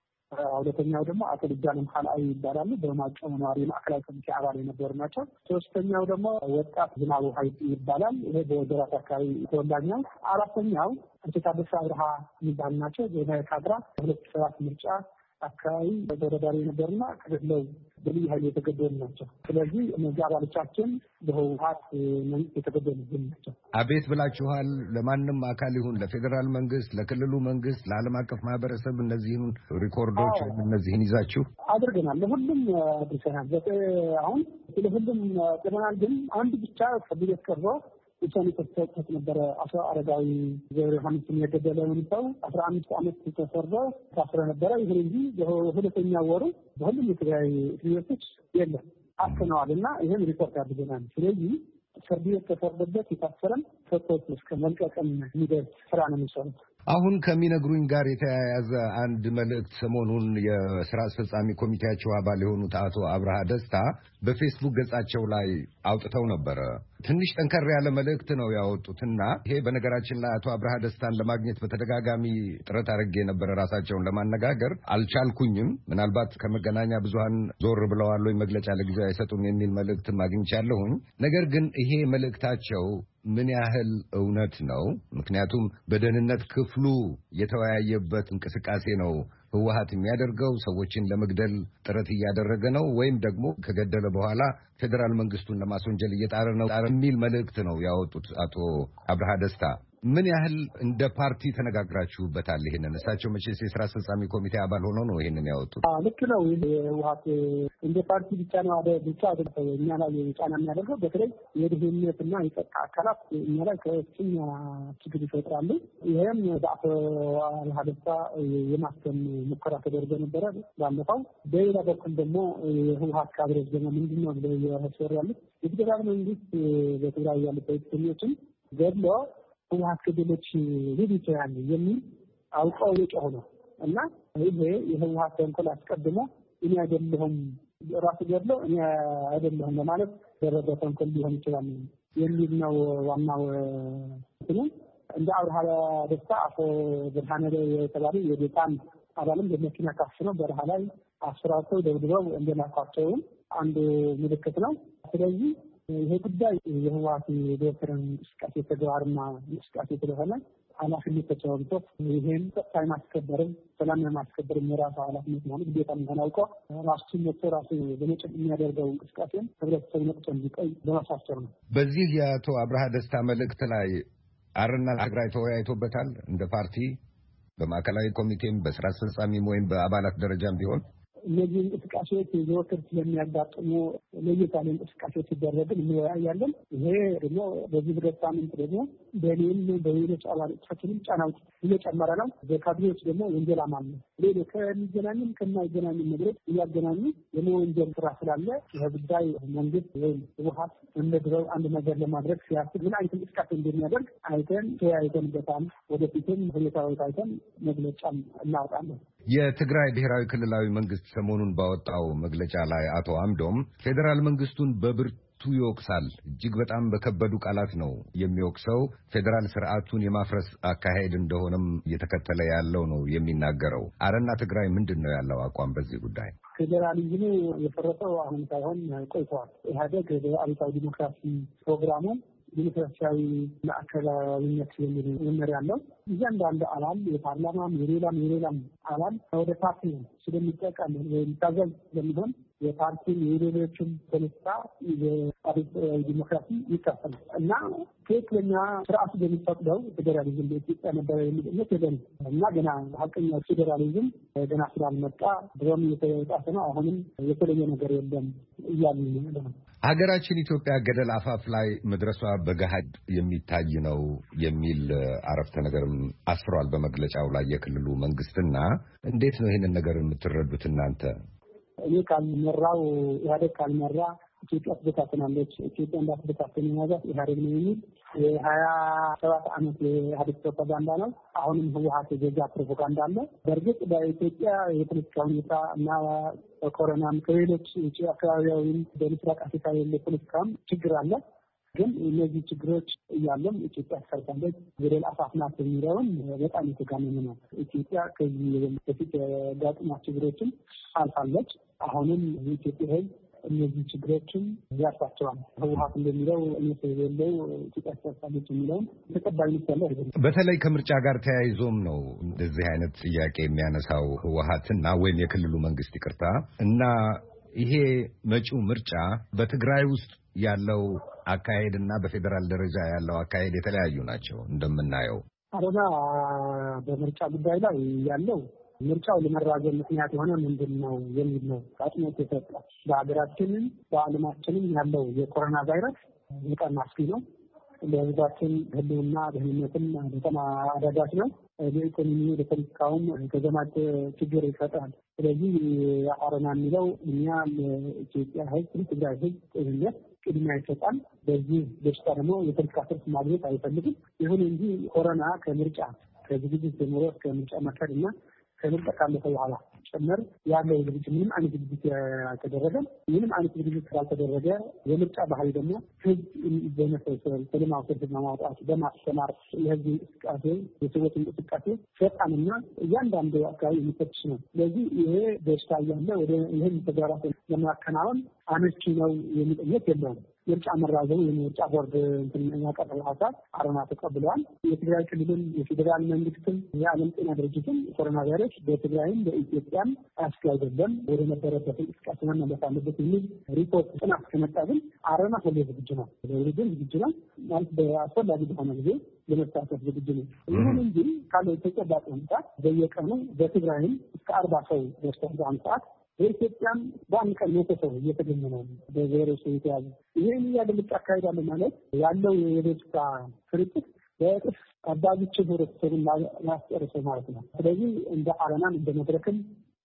ሁለተኛው ደግሞ አቶ ልጃንም ሐላይ ይባላሉ። በማጨው ነዋሪ ማዕከላዊ ኮሚቴ አባል የነበሩ ናቸው። ሶስተኛው ደግሞ ወጣት ዝናቡ ኃይል ይባላል። ይሄ በወደራት አካባቢ ተወላጅ ነው። አራተኛው አቶ ታደሰ አብርሃ የሚባሉ ናቸው። በካድራ 2007 ምርጫ አካባቢ ተወዳዳሪ የነበሩና ከገድለው በልዩ ኃይል የተገደሉ ናቸው። ስለዚህ እነዚህ አባሎቻችን በህወሓት መንግስት የተገደሉብን ናቸው።
አቤት ብላችኋል። ለማንም አካል ይሁን ለፌዴራል መንግስት፣ ለክልሉ መንግስት፣ ለዓለም አቀፍ ማህበረሰብ እነዚህን ሪኮርዶች እነዚህን ይዛችሁ
አድርገናል። ለሁሉም አድርገናል። አሁን ስለሁሉም ጥናል። ግን አንድ ብቻ ከብየት ቀርቦ ውሳኔ ተሰጥቶት ነበረ። አቶ አረጋዊ ገብረ ዮሐንስን የገደለውን ሰው 15 ዓመት ተፈርዶ ታስሮ ነበረ። ይሁን እንጂ በሁለተኛው ወሩ በሁሉም የትግራይ እስር ቤቶች የለም አፍነዋል እና ይህን ሪፖርት አድርገናል። ስለዚህ ፍርድ ቤት ተፈርዶበት የታሰረም ሰጥቶት እስከ መልቀቅም የሚደርስ ስራ ነው የሚሰሩት።
አሁን ከሚነግሩኝ ጋር የተያያዘ አንድ መልእክት ሰሞኑን የስራ አስፈጻሚ ኮሚቴያቸው አባል የሆኑት አቶ አብርሃ ደስታ በፌስቡክ ገጻቸው ላይ አውጥተው ነበረ። ትንሽ ጠንከር ያለ መልእክት ነው ያወጡትና ይሄ በነገራችን ላይ አቶ አብርሃ ደስታን ለማግኘት በተደጋጋሚ ጥረት አድርጌ የነበረ ራሳቸውን ለማነጋገር አልቻልኩኝም። ምናልባት ከመገናኛ ብዙሃን ዞር ብለዋል ወይ መግለጫ ለጊዜው አይሰጡም የሚል መልእክት አግኝቻለሁኝ። ነገር ግን ይሄ መልእክታቸው ምን ያህል እውነት ነው? ምክንያቱም በደህንነት ክፍሉ የተወያየበት እንቅስቃሴ ነው ህወሓት የሚያደርገው ሰዎችን ለመግደል ጥረት እያደረገ ነው ወይም ደግሞ ከገደለ በኋላ ፌዴራል መንግስቱን ለማስወንጀል እየጣረ ነው የሚል መልእክት ነው ያወጡት አቶ አብርሃ ደስታ። ምን ያህል እንደ ፓርቲ ተነጋግራችሁበታል? ይሄንን እሳቸው መቼስ የስራ አስፈጻሚ ኮሚቴ አባል ሆኖ ነው ይሄንን ያወጡት።
ልክ ነው። ህወሓት እንደ ፓርቲ ብቻ ነው ብቻ እኛ ላይ ጫና የሚያደርገው በተለይ የደህንነትና የጸጥታ አካላት እኛ ላይ ከፍተኛ ችግር ይፈጥራሉ። ይሄም በአቶ አብርሃ ደስታ የማስከም ሙከራ ተደርጎ ነበረ ባለፈው። በሌላ በኩል ደግሞ የህወሓት ካድሬዎች ደግሞ ምንድን ነው ብለው እየሰሩ ያሉት የፌዴራል መንግስት በትግራይ ያሉ ፖለቲከኞችን ገድሎ ህወሓት ክልሎች ሊድ ይችላል የሚል አውቀው የጮሁ ነው እና ይሄ የህወሓት ተንኮል አስቀድሞ እኔ አይደለሁም ራሱ ገድለው እኔ አይደለሁም ለማለት ደረጃ ተንኮል ሊሆን ይችላል የሚል ነው ዋናው እንትኑ። እንደ አብርሃ ደስታ አቶ ብርሃነ የተባሉ የቤታን አባልም በመኪና ታፍነው በረሃ ላይ አስራቸው ደብድበው እንደላኳቸውም አንዱ ምልክት ነው። ስለዚህ ይሄ ጉዳይ የህወሓት የዶክተርን እንቅስቃሴ ተግባርና እንቅስቃሴ ስለሆነ ኃላፊነት ተሰጥቶት ይሄን ጸጥታ ማስከበርም ሰላም ማስከበርም የራሱ ኃላፊነት ማለት ግዴታ መሆን አውቆ ራሱን መጥቶ ራሱ በመጨረሻ የሚያደርገው እንቅስቃሴን ህብረተሰቡ ነቅቶ እንዲቆይ በማሳሰብ ነው።
በዚህ የአቶ አብርሃ ደስታ መልእክት ላይ አረና ትግራይ ተወያይቶበታል። እንደ ፓርቲ በማዕከላዊ ኮሚቴም በስራ አስፈጻሚም ወይም በአባላት ደረጃም ቢሆን
እነዚህ እንቅስቃሴዎች ዘወትር ስለሚያጋጥሙ ለየት ያለ እንቅስቃሴዎች ሲደረግን እንወያያለን። ይሄ ደግሞ በዚህ ሁለት ሳምንት ደግሞ በእኔም በሌሎች አባሎቻችንም ጫናዎች እየጨመረ ነው። በካድሬዎች ደግሞ ወንጀል አማል ነው። ሌሎች ከሚገናኙም ከማይገናኙም ነገሮች እያገናኙ የመወንጀል ስራ ስላለ ይህ ጉዳይ መንግስት ወይም ህወሓት እንደድረው አንድ ነገር ለማድረግ ሲያስብ ምን አይነት እንቅስቃሴ እንደሚያደርግ አይተን ተወያይተንበታል። ወደፊትም ሁኔታዎች አይተን መግለጫም እናወጣለን።
የትግራይ ብሔራዊ ክልላዊ መንግስት ሰሞኑን ባወጣው መግለጫ ላይ አቶ አምዶም ፌዴራል መንግስቱን በብርቱ ይወቅሳል። እጅግ በጣም በከበዱ ቃላት ነው የሚወቅሰው። ፌዴራል ስርዓቱን የማፍረስ አካሄድ እንደሆነም እየተከተለ ያለው ነው የሚናገረው። አረና ትግራይ ምንድን ነው ያለው አቋም በዚህ ጉዳይ?
ፌዴራሊዝሙ የፈረሰው አሁን ሳይሆን ቆይተዋል። ኢህአዴግ በአብዮታዊ ዲሞክራሲ ፕሮግራሙ ዲሞክራሲያዊ ማዕከላዊነት የሚል መመሪያ አለው። እያንዳንዱ አባል የፓርላማም የሌላም አባል ወደ ፓርቲ ስለሚጠቀም ወይም ታዘዝ ስለሚሆን የፓርቲን የሌሎችን ፖለቲካ የአብዮታዊ ዲሞክራሲ ይካፈላል እና ትክክለኛ ስርዓቱ በሚፈቅደው ፌዴራሊዝም በኢትዮጵያ ነበረ የሚል እምነት የለም እና ገና ሀቀኛ ፌዴራሊዝም ገና ስላልመጣ ድሮም የተጣሰ ነው። አሁንም የተለየ ነገር የለም እያሉ ነው።
ሀገራችን ኢትዮጵያ ገደል አፋፍ ላይ መድረሷ በገሃድ የሚታይ ነው የሚል አረፍተ ነገርም አስፍሯል በመግለጫው ላይ የክልሉ መንግስትና። እንዴት ነው ይህንን ነገር የምትረዱት እናንተ?
እኔ ካልመራው ኢህአዴግ ካልመራ ኢትዮጵያ ትበታተናለች፣ ኢትዮጵያ እንዳትበታተን የሚያዛት ኢህአዴግ ነው የሚል የ27 ዓመት የኢህአዴግ ፕሮፓጋንዳ ነው። አሁንም ህወሓት የገዛ ፕሮፓጋንዳ አለ። በእርግጥ በኢትዮጵያ የፖለቲካ ሁኔታ እና ኮሮናም ከሌሎች አካባቢያዊ በምስራቅ አፍሪካ ያለ ፖለቲካም ችግር አለ። ግን እነዚህ ችግሮች እያለም ኢትዮጵያ ተሰርታለች ገደል አፋፍ ናት የሚለውን በጣም የተጋነነ ነው። ኢትዮጵያ ከዚህ በፊት ያጋጠሟት ችግሮችን አልፋለች። አሁንም የኢትዮጵያ ህዝብ እነዚህ ችግሮችን ያርፋቸዋል። ህወሓት እንደሚለው እነሱ የሌለው ኢትዮጵያ ተሰርታለች የሚለውን ተቀባይነት ያለው አይደለም።
በተለይ ከምርጫ ጋር ተያይዞም ነው እንደዚህ አይነት ጥያቄ የሚያነሳው ህወሓትና ወይም የክልሉ መንግስት ይቅርታ እና ይሄ መጪው ምርጫ በትግራይ ውስጥ ያለው አካሄድ እና በፌዴራል ደረጃ ያለው አካሄድ የተለያዩ ናቸው እንደምናየው።
አሮና በምርጫ ጉዳይ ላይ ያለው ምርጫው ለመራዘም ምክንያት የሆነ ምንድን ነው የሚል ነው አጥኖት የሰጠ። በሀገራችንም በዓለማችንም ያለው የኮሮና ቫይረስ በጣም አስጊ ነው። ለህዝባችን ህልውና ደህንነትም በጣም አዳጋች ነው። ለኢኮኖሚ ለፖለቲካውም ተዘማጭ ችግር ይፈጥራል። ስለዚህ አሮና የሚለው እኛ ለኢትዮጵያ ህዝብ ለትግራይ ህዝብ ጤንነት ቅድሚያ ይሰጣል። በዚህ በሽታ ደግሞ የፖለቲካ ትርፍ ማግኘት አይፈልግም። ይሁን እንጂ ኮሮና ከምርጫ ከዝግጅት ጀምሮ እስከ ምርጫ መካሄድ እና ከምርጫ ካለፈ በኋላ ጭምር ያለው ዝግጅት ምንም አይነት ዝግጅት ያልተደረገም ምንም አይነት ዝግጅት ስላልተደረገ የምርጫ ባህሪ ደግሞ ህዝብ በመሰብሰብ ሰላማዊ ሰልፍ በማውጣት በማስተማር የህዝብ እንቅስቃሴ የሰዎች እንቅስቃሴ ፈጣንና እያንዳንዱ አካባቢ የሚፈትሽ ነው። ስለዚህ ይሄ በሽታ እያለ ወደ ይህን ተግባራት ለማከናወን አመቺ ነው የሚል እምነት የለውም። ምርጫ መራዘሙ የምርጫ ቦርድ ያቀረበው ሀሳብ አሮና ተቀብለዋል። የትግራይ ክልልን የፌዴራል መንግስትም የዓለም ጤና ድርጅትም ኮሮና ቫይረስ በትግራይም በኢትዮጵያም አስጊ አይደለም፣ ወደ ነበረበት እንቅስቃሴ መመለስ አለበት የሚል ሪፖርት ጥናት ከመጣ ግን አሮና ሁሌ ዝግጁ ነው፣ ለውድድር ዝግጁ ነው ማለት በአስፈላጊ በሆነ ጊዜ ለመሳተፍ ዝግጁ ነው። ይሁን እንጂ ካለው ተጨባጭ ሁኔታ በየቀኑ በትግራይም እስከ 40 ሰው በስተዛም ሰዓት በኢትዮጵያም በአንድ ቀን ሞቶ ሰው እየተገኘ ነው በቫይረሱ የተያዘ። ይህን እያደረገ አካሄዳለ ማለት ያለው የበሽታ ስርጭት በእጥፍ አባዝቼ ህብረተሰቡን ማስጨረሰ ማለት ነው። ስለዚህ እንደ አረናም እንደ መድረክም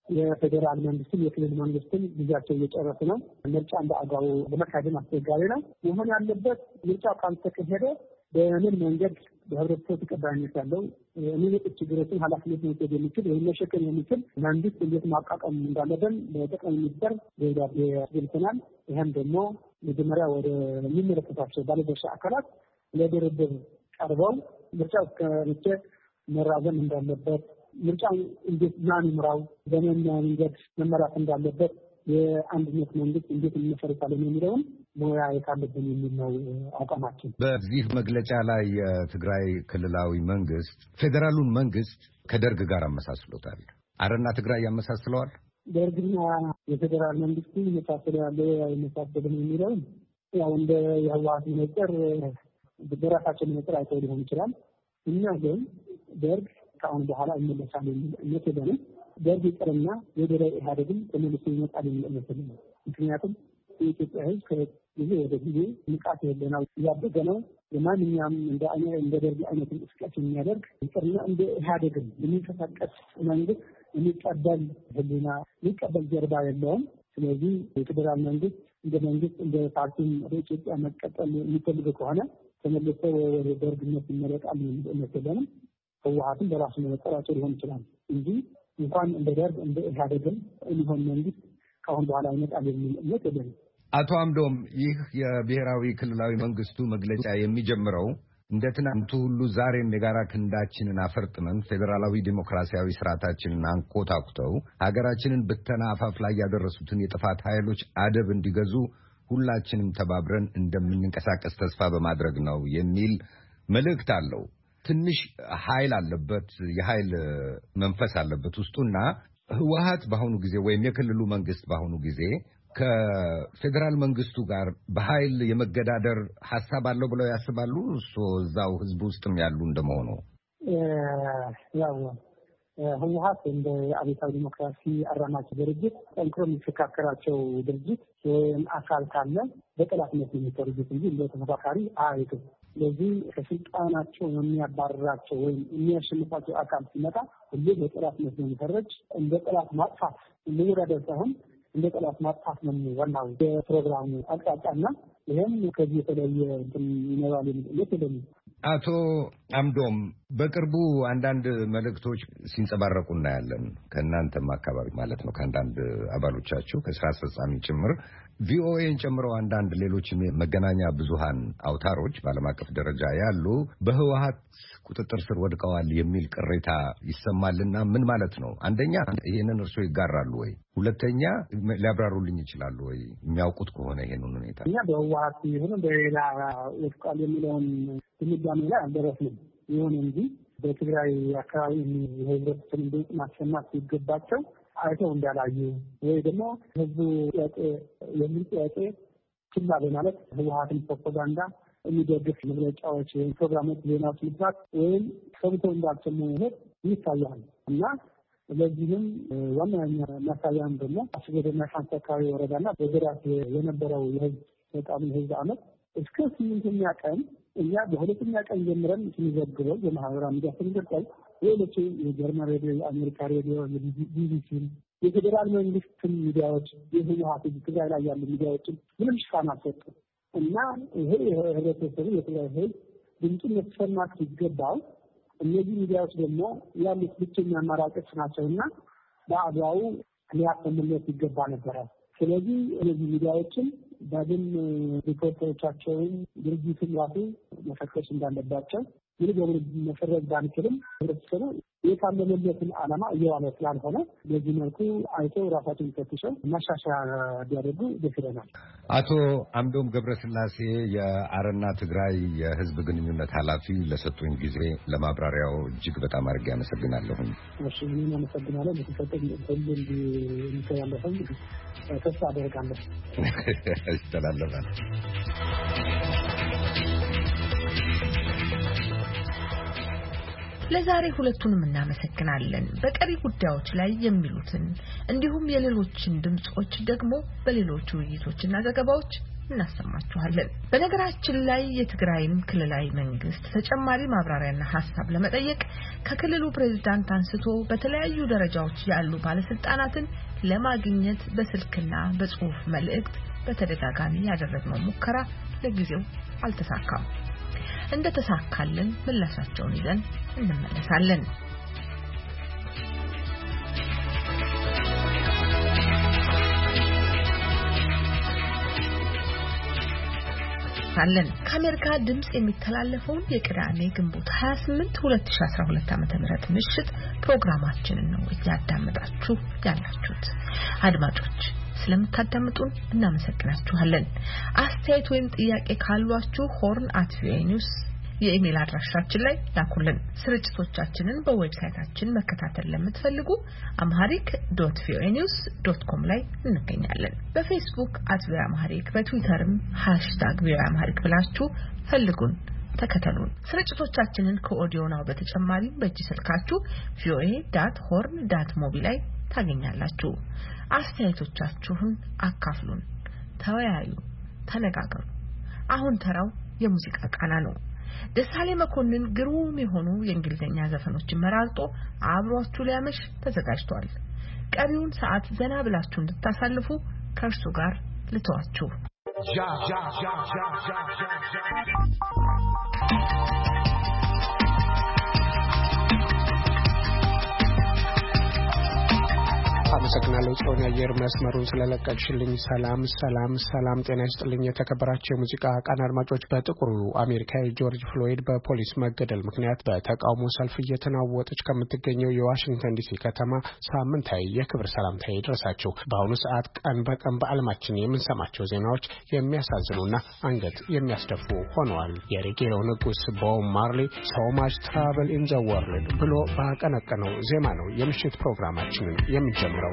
የፌዴራል መንግስትም የክልል መንግስትም ጊዜያቸው እየጨረሱ ነው። ምርጫ እንደ አግባቡ ለመካሄድ አስቸጋሪ ነው መሆን ያለበት። ምርጫው ካልተካሄደ በምን መንገድ በህብረተሰቡ ተቀባይነት ያለው የሚመጡ ችግሮችን ኃላፊነት መውሰድ የሚችል ወይም መሸከም የሚችል መንግስት እንዴት ማቋቋም እንዳለብን በጠቅላይ ሚኒስትር ደብዳቤ አስገብተናል። ይህም ደግሞ መጀመሪያ ወደ የሚመለከታቸው ባለድርሻ አካላት ለድርድር ቀርበው ምርጫው እስከመቼ መራዘም እንዳለበት፣ ምርጫው እንዴት ማን ይምራው፣ በምን መንገድ መመራት እንዳለበት፣ የአንድነት መንግስት እንዴት እንመሰርታለን የሚለውን መወያየት አለብን የሚል ነው አቋማችን።
በዚህ መግለጫ ላይ የትግራይ ክልላዊ መንግስት ፌዴራሉን መንግስት ከደርግ ጋር አመሳስሎታል። አረና ትግራይ ያመሳስለዋል።
ደርግና የፌዴራል መንግስቱ መሳሰል ያለ አይመሳሰልም የሚለውን ያው እንደ የህወሓት መነጽር በራሳቸው መነጽር አይተው ሊሆን ይችላል። እኛ ግን ደርግ ከአሁን በኋላ ይመለሳል የሚል እምነት የለንም። ደርግ ይቅርና የድሮ ኢህአዴግን ተመልሶ ይመጣል የሚል እምነት የለንም። ምክንያቱም የኢትዮጵያ ህዝብ ከጊዜ ወደ ጊዜ ንቃት የለናው እያደገ ነው። ለማንኛውም እንደ ደርግ አይነት እንቅስቃሴ የሚያደርግ ይቅርና እንደ ኢህአዴግን የሚንቀሳቀስ መንግስት የሚቀበል ህሊና የሚቀበል ጀርባ የለውም። ስለዚህ የፌዴራል መንግስት እንደ ፓርቲም ወደ ኢትዮጵያ መቀጠል የሚፈልግ ከሆነ ተመልሶ ወደ ደርግነት ይመለጣል የሚል እምነት የለንም። ህወሓትም በራሱ መጠራቸው ሊሆን ይችላል እንጂ እንኳን እንደ ደርግ እንደ ኢህአዴግም የሚሆን መንግስት ከአሁን በኋላ ይመጣል የሚል እምነት የለንም።
አቶ አምዶም ይህ የብሔራዊ ክልላዊ መንግስቱ መግለጫ የሚጀምረው እንደ ትናንቱ ሁሉ ዛሬም የጋራ ክንዳችንን አፈርጥመን ፌዴራላዊ ዲሞክራሲያዊ ስርዓታችንን አንኮታኩተው ሀገራችንን ብተና አፋፍ ላይ ያደረሱትን የጥፋት ኃይሎች አደብ እንዲገዙ ሁላችንም ተባብረን እንደምንንቀሳቀስ ተስፋ በማድረግ ነው የሚል መልእክት አለው። ትንሽ ኃይል አለበት፣ የኃይል መንፈስ አለበት ውስጡና ህወሓት በአሁኑ ጊዜ ወይም የክልሉ መንግስት በአሁኑ ጊዜ ከፌዴራል መንግስቱ ጋር በኃይል የመገዳደር ሐሳብ አለው ብለው ያስባሉ? እዛው ህዝብ ውስጥም ያሉ እንደመሆኑ
ያው ህወሓት እንደ አብዮታዊ ዲሞክራሲ አራማጅ ድርጅት ጠንክሮ የሚፈካከራቸው ድርጅት ወይም አካል ካለ በጠላትነት የሚፈርጁት እንጂ እንደ ተፎካካሪ አይደለም። ስለዚህ ከስልጣናቸው የሚያባርራቸው ወይም የሚያሸንፋቸው አካል ሲመጣ ሁሉ በጠላትነት የሚፈረጅ እንደ ጠላት ማጥፋት የሚወዳደር ሳይሆን እንደ ጠላት ማጥፋት ነው ዋናው የፕሮግራሙ አቅጣጫና ይሄም ከዚህ የተለየ ይኖራል የሚል
አቶ አምዶም በቅርቡ አንዳንድ መልእክቶች ሲንጸባረቁ እናያለን። ከእናንተም አካባቢ ማለት ነው፣ ከአንዳንድ አባሎቻችሁ ከስራ አስፈጻሚ ጭምር ቪኦኤን ጨምሮ አንዳንድ ሌሎች መገናኛ ብዙሃን አውታሮች በዓለም አቀፍ ደረጃ ያሉ በህወሓት ቁጥጥር ስር ወድቀዋል የሚል ቅሬታ ይሰማልና ምን ማለት ነው? አንደኛ ይሄንን እርስዎ ይጋራሉ ወይ? ሁለተኛ ሊያብራሩልኝ ይችላሉ ወይ የሚያውቁት ከሆነ ይሄንን ሁኔታ?
እኛ በህወሓት ይሁን በሌላ ወድቋል የሚለውን ድምዳሜ ላይ አልደረስንም። ይሁን እንጂ በትግራይ አካባቢ የህብረተሰብን ድምፅ ማሰማት ሲገባቸው አይተው እንዳላዩ ወይ ደግሞ ህዝቡ የሚል ጥያቄ ችላ በማለት ህወሓትን ፕሮፓጋንዳ የሚደግፍ መግለጫዎች ወይም ፕሮግራሞች ዜናዎች መስራት ወይም ሰምተው እንዳልሰሙ ይታያል እና ለዚህም ዋና ማሳያም ደግሞ አስገደና ሻንታ አካባቢ ወረዳና በግራት የነበረው የህዝብ ተቃውሞ የህዝብ አመት እስከ 8ኛ ቀን እኛ በሁለተኛ ቀን ጀምረን ስንዘግበው በማህበራዊ ሚዲያ ስንገልጸው ሌሎች የጀርመን ሬዲዮ፣ የአሜሪካ ሬዲዮ፣ የቢቢሲ፣ የፌዴራል መንግስት ሚዲያዎች የህወሓት ትግራይ ላይ ያሉ ሚዲያዎችን ምንም ሽፋን አልሰጡም እና ይሄ ህብረተሰቡ የትግራይ ህዝብ ድምፁን መስማት ሲገባው እነዚህ ሚዲያዎች ደግሞ ያሉት ብቸኛ አማራጮች ናቸውና በአግባቡ ሊያሰሙለት ይገባ ነበረ። ስለዚህ እነዚህ ሚዲያዎችን ዳግም ሪፖርተሮቻቸውን ድርጅቱን ራሱ መፈተሽ እንዳለባቸው ሙሉ በሙሉ መፈረጅ ባንችልም ህብረተሰቡ የታመነለትን ዓላማ እየዋለ ስላልሆነ በዚህ መልኩ አይተው ራሳቸውን ፈትሸው ማሻሻያ ቢያደርጉ ደስ ይለናል።
አቶ አምዶም ገብረስላሴ የአረና ትግራይ የህዝብ ግንኙነት ኃላፊ ለሰጡኝ ጊዜ ለማብራሪያው እጅግ በጣም አድርጌ አመሰግናለሁኝ።
እሺ እኔም አመሰግናለሁ። ለተሰጠኝ ሁሉ እንዲተላለፈኝ ተስፋ አደርጋለሁ።
ይስተላለፋል።
ለዛሬ ሁለቱንም እናመሰግናለን። በቀሪ ጉዳዮች ላይ የሚሉትን እንዲሁም የሌሎችን ድምጾች ደግሞ በሌሎች ውይይቶችና ዘገባዎች እናሰማችኋለን። በነገራችን ላይ የትግራይም ክልላዊ መንግስት ተጨማሪ ማብራሪያና ሐሳብ ለመጠየቅ ከክልሉ ፕሬዝዳንት አንስቶ በተለያዩ ደረጃዎች ያሉ ባለስልጣናትን ለማግኘት በስልክና በጽሁፍ መልእክት በተደጋጋሚ ያደረግነው ሙከራ ለጊዜው አልተሳካም። እንደተሳካልን ምላሻቸውን ይዘን እንመለሳለን። ከአሜሪካ ድምጽ የሚተላለፈውን የቅዳሜ ግንቦት 28 2012 ዓ.ም ምሽት ፕሮግራማችንን ነው እያዳመጣችሁ ያላችሁት። አድማጮች ስለምታዳምጡን እናመሰግናችኋለን። አስተያየት ወይም ጥያቄ ካሏችሁ horn@voanews የኢሜል አድራሻችን ላይ ላኩልን። ስርጭቶቻችንን በዌብሳይታችን መከታተል ለምትፈልጉ amharic.voanews.com ላይ እንገኛለን። በፌስቡክ @voaamharic በትዊተርም #voaamharic ብላችሁ ፈልጉን፣ ተከተሉን። ስርጭቶቻችንን ከኦዲዮ ናው በተጨማሪ በእጅ ስልካችሁ voa.horn.mobi ላይ ታገኛላችሁ። አስተያየቶቻችሁን አካፍሉን፣ ተወያዩ፣ ተነጋገሩ። አሁን ተራው የሙዚቃ ቃና ነው። ደሳሌ መኮንን ግሩም የሆኑ የእንግሊዘኛ ዘፈኖችን መራርጦ አብሯችሁ ሊያመሽ ተዘጋጅቷል። ቀሪውን ሰዓት ዘና ብላችሁ እንድታሳልፉ ከእርሱ ጋር ልተዋችሁ።
I'm አመሰግናለሁ ጽዮን ያየር መስመሩን ስለለቀቅሽልኝ። ሰላም ጤና ይስጥልኝ። የተከበራችሁ የሙዚቃ ቃና አድማጮች፣ በጥቁሩ አሜሪካዊ ጆርጅ ፍሎይድ በፖሊስ መገደል ምክንያት በተቃውሞ ሰልፍ እየተናወጠች ከምትገኘው የዋሽንግተን ዲሲ ከተማ ሳምንታዊ የክብር ሰላምታ ይድረሳችሁ። በአሁኑ ሰዓት ቀን በቀን በዓለማችን የምንሰማቸው ዜናዎች የሚያሳዝኑና አንገት የሚያስደፉ ሆነዋል። የሬጌው ንጉስ ቦብ ማርሊ So much trouble in the world ብሎ ባቀነቀነው ዜማ ነው የምሽት ፕሮግራማችንን የምንጀምረው።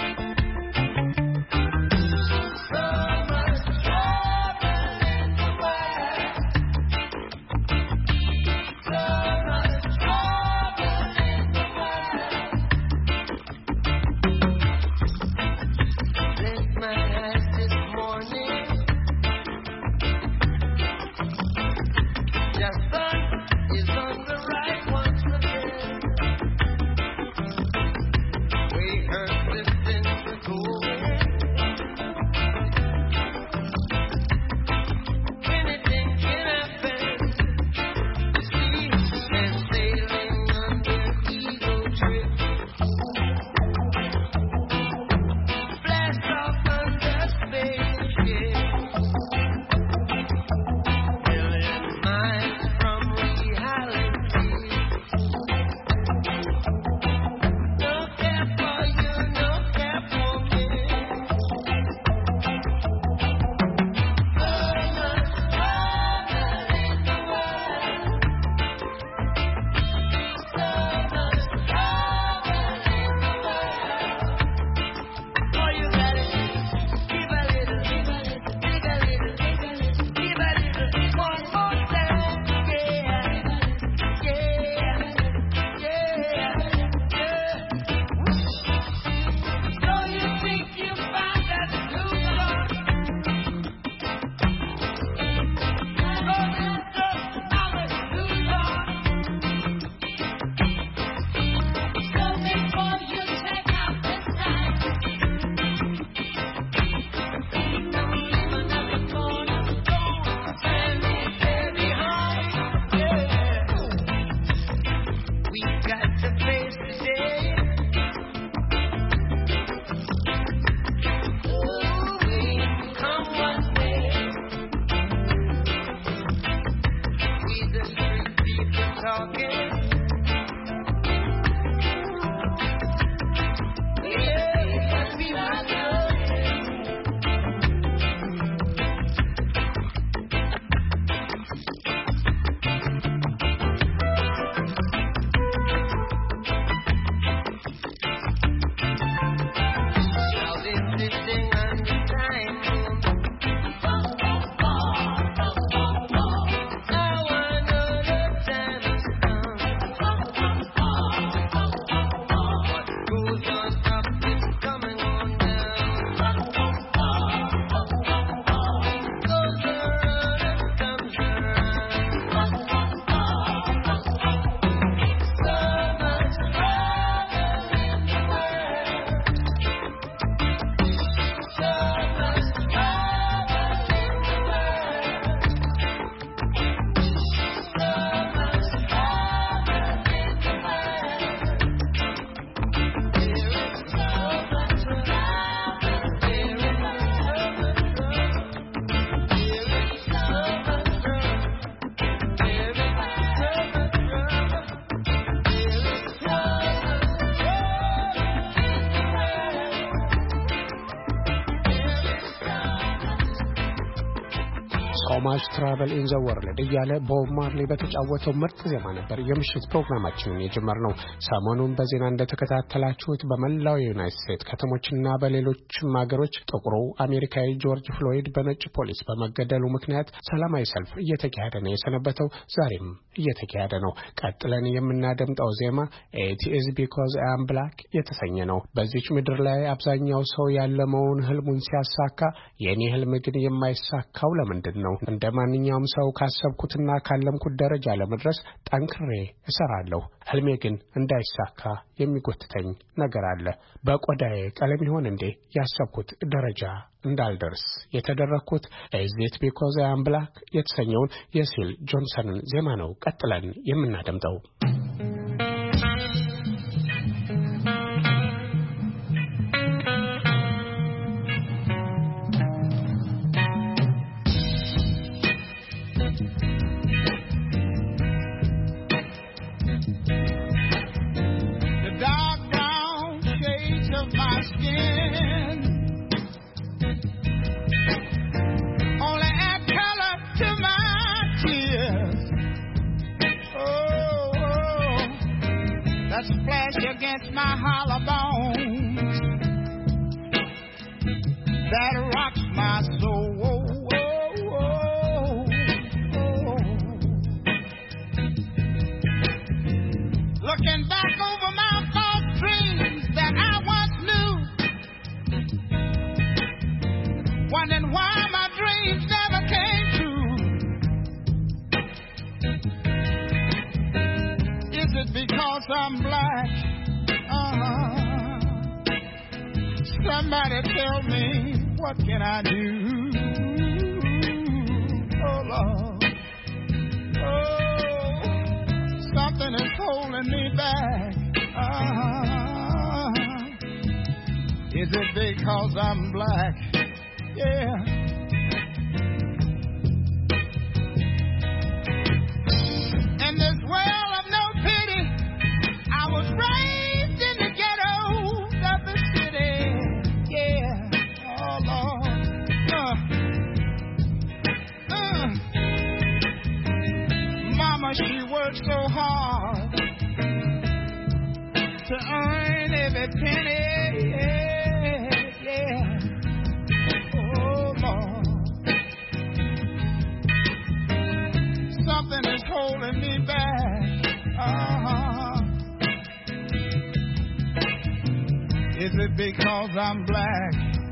ማች ትራቨል ኢን ዘ ወርልድ እያለ ቦብ ማርሊ በተጫወተው ምርጥ ዜማ ነበር የምሽት ፕሮግራማችንን የጀመርነው። ሰሞኑን በዜና እንደተከታተላችሁት በመላው የዩናይትድ ስቴትስ ከተሞችና በሌሎችም ሀገሮች ጥቁሩ አሜሪካዊ ጆርጅ ፍሎይድ በነጭ ፖሊስ በመገደሉ ምክንያት ሰላማዊ ሰልፍ እየተካሄደ ነው የሰነበተው። ዛሬም እየተካሄደ ነው። ቀጥለን የምናደምጠው ዜማ It is because I am black የተሰኘ ነው። በዚች ምድር ላይ አብዛኛው ሰው ያለመውን ህልሙን ሲያሳካ የኔ ህልም ግን የማይሳካው ለምንድን ነው? እንደማንኛውም ሰው ካሰብኩትና ካለምኩት ደረጃ ለመድረስ ጠንክሬ እሰራለሁ። ህልሜ ግን እንዳይሳካ የሚጎትተኝ ነገር አለ። በቆዳዬ ቀለም ይሆን እንዴ ያሰብኩት ደረጃ እንዳልደርስ የተደረኩት? Is it because I am black የተሰኘውን የሲል ጆንሰንን ዜማ ነው ቀጥለን
that splash against my hollow bones, that rocks my soul. Looking back over my false dreams that I once knew, wondering why my dreams never came true. Is it because I'm black? Somebody tell me, what can I do? Oh, Lord. Oh, something is holding me back. Is it because I'm black? Yeah. In this world of no pity, I was raised in the ghettos of the city. Yeah. Oh, Lord. Mama, she worked so hard to earn every penny. Yeah. Oh, Lord. Something is holding me back. Is it because I'm black?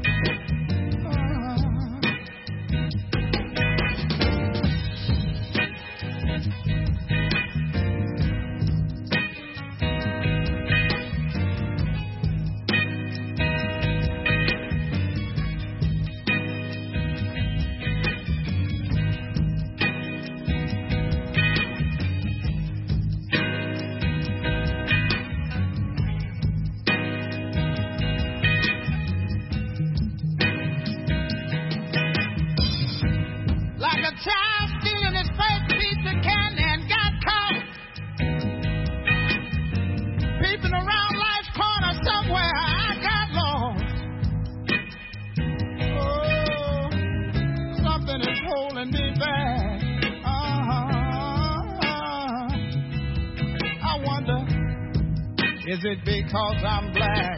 Is it because I'm black?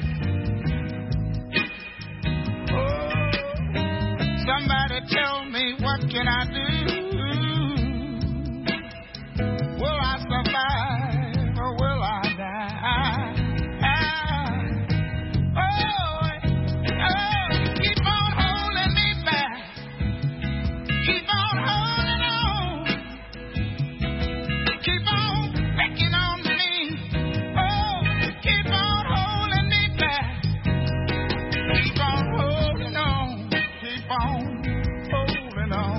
Oh, somebody tell me, what can I do? Will I survive or will I die? Keep on holding me back. Keep on holding on. Keep on picking on me. Keep on holding me back. Keep on holding on. Keep on holding on.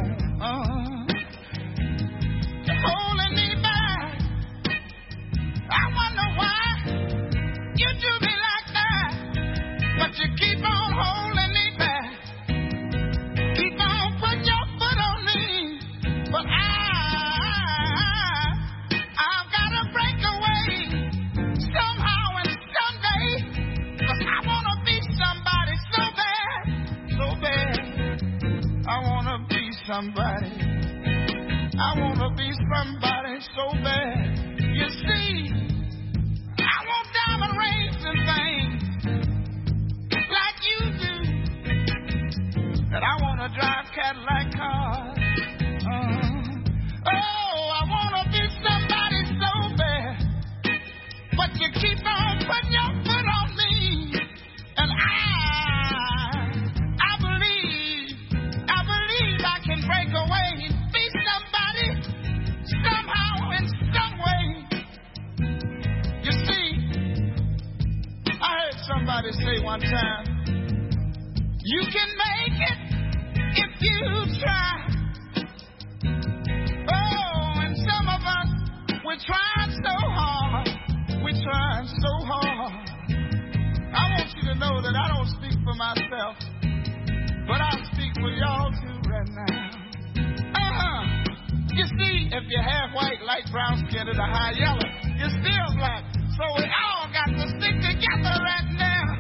Holding me back. I wonder why you do me like that. But you keep on holding me back. Keep on putting your foot on me. But I've got to break away somehow. I want to be somebody so bad, so bad. I want to be somebody. I want to be somebody so bad. You see, I want diamond rings and things like you do. And I want to drive Cadillac cars. Oh, I want to be somebody so bad. But you keep on putting your foot on me. And I believe I can break away and be somebody somehow in some way. You see, I heard somebody say one time, you can make it if you try. Oh, and some of us, we're trying so hard. We're trying so hard. I want you to know that I don't speak for myself, but I speak for y'all too right now. You see, if you're half white, light brown skin, or high yellow, you're still black. So we all got to stick together right now.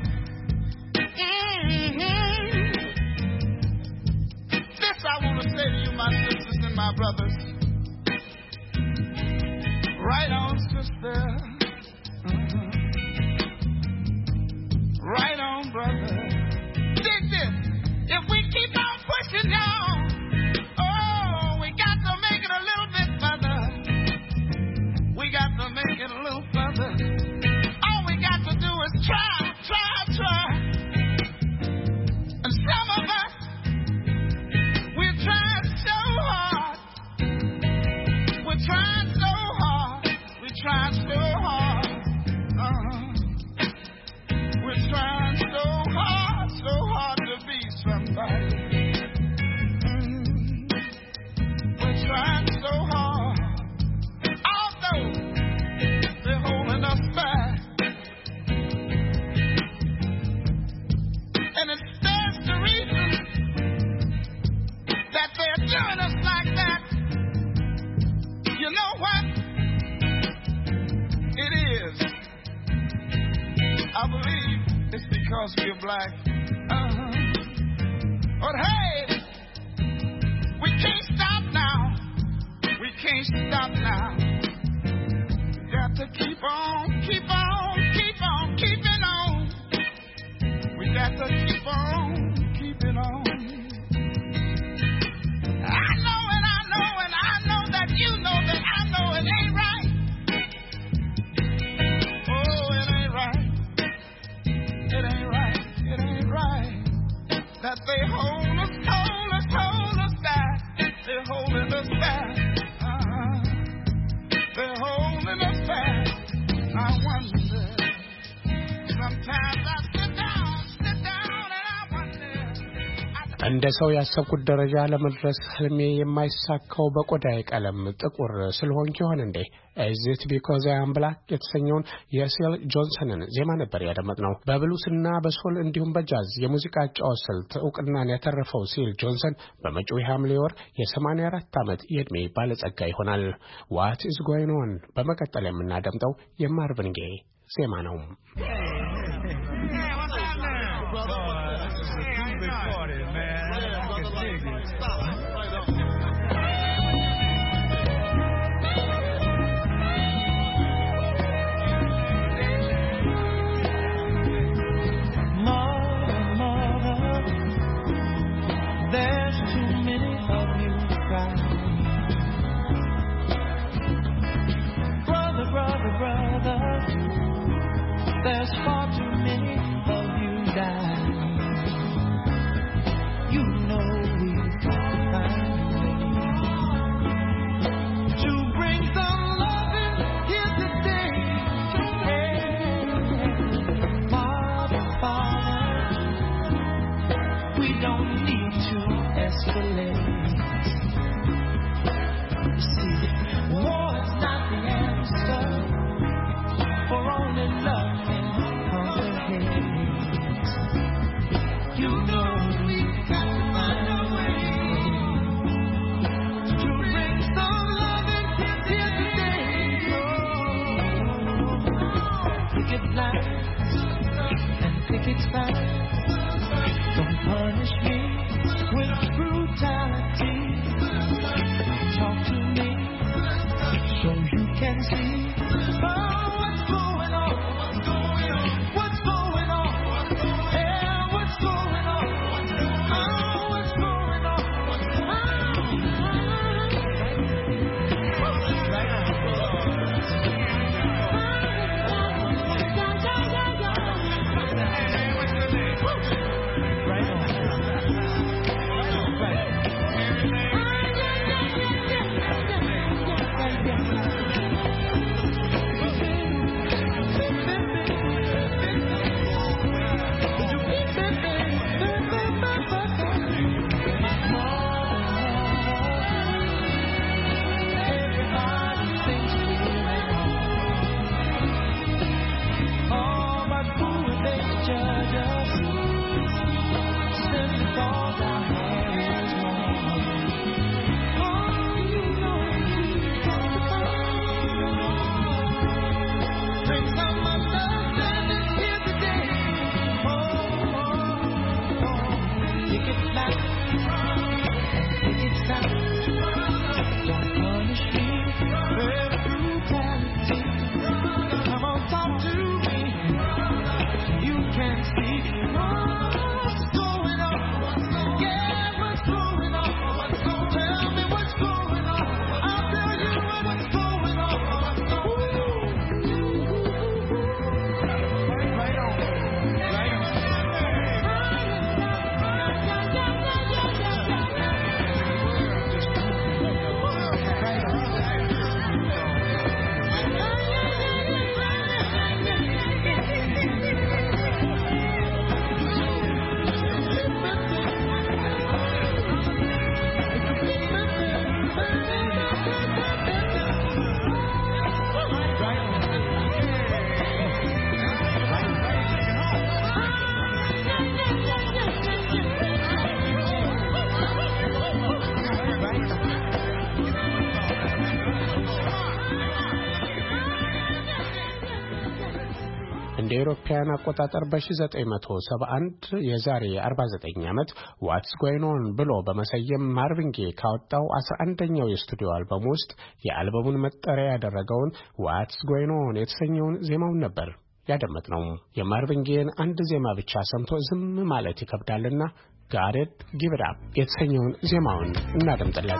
This I want to say to you, my sisters and my brothers. Right on, sister. Right on, brother. Dig this. If we keep on pushing down, oh, we got to make it a little bit further. We got to make it a little further. All we got to do is try. And some of us, we're trying so hard. We're trying so hard. We're trying so hard. We're trying so hard to be somebody. We're trying so hard. Although they're holding us back. And it stands to reason that they're doing us like that. You know what? It is. I believe it's because we're black. But hey, we can't stop now. We can't stop now. We got to keep on keeping on. We got to keep on keeping on. I know that you know that I know it ain't right. Oh, it ain't right. It ain't right. It ain't right. That they hold us back. They're holding us back. They're holding us back. I wonder. Sometimes I sit down and I wonder.
እንደ ሰው ያሰብኩት ደረጃ ለመድረስ ህልሜ የማይሳካው በቆዳዬ ቀለም ጥቁር ስለሆንኩ ይሆን እንዴ? Is it because I am black? የተሰኘውን የሲል ጆንሰንን ዜማ ነበር ያደመጥነው። በብሉስና በሶል እንዲሁም በጃዝ የሙዚቃ ጨዋታ ስልት ዕውቅናን ያተረፈው ሲል ጆንሰን በመጪው ሐምሌ ወር የ84 ዓመት የዕድሜ ባለጸጋ ይሆናል። What is going on? በመቀጠል የምናደምጠው የማርቪን ጌይ ዜማ ነው።
There's far too many of you dying. You know we've got to find a way to bring some loving here today. Hey, Father, we don't need to escalate. See, war is not the answer, for only love. You know we've got to find a way to bring some loving here today. Pick it nice and pick it fast. Don't punish me with brutality. Talk to me so you can see.
Woo!
እንደ አውሮፓውያን አቆጣጠር በ1971 የዛሬ 49 ዓመት ዋትስ ጎይንግ ኦን ብሎ በመሰየም ማርቪን ጌይ ካወጣው 11ኛው የስቱዲዮ አልበም ውስጥ የአልበሙን መጠሪያ ያደረገውን ዋትስ ጎይንግ ኦን የተሰኘውን ዜማውን ነበር ያደመጥነው። የማርቪን ጌይን አንድ ዜማ ብቻ ሰምቶ ዝም ማለት ይከብዳልና Got It, Give It Up የተሰኘውን ዜማውን እናደምጥለት።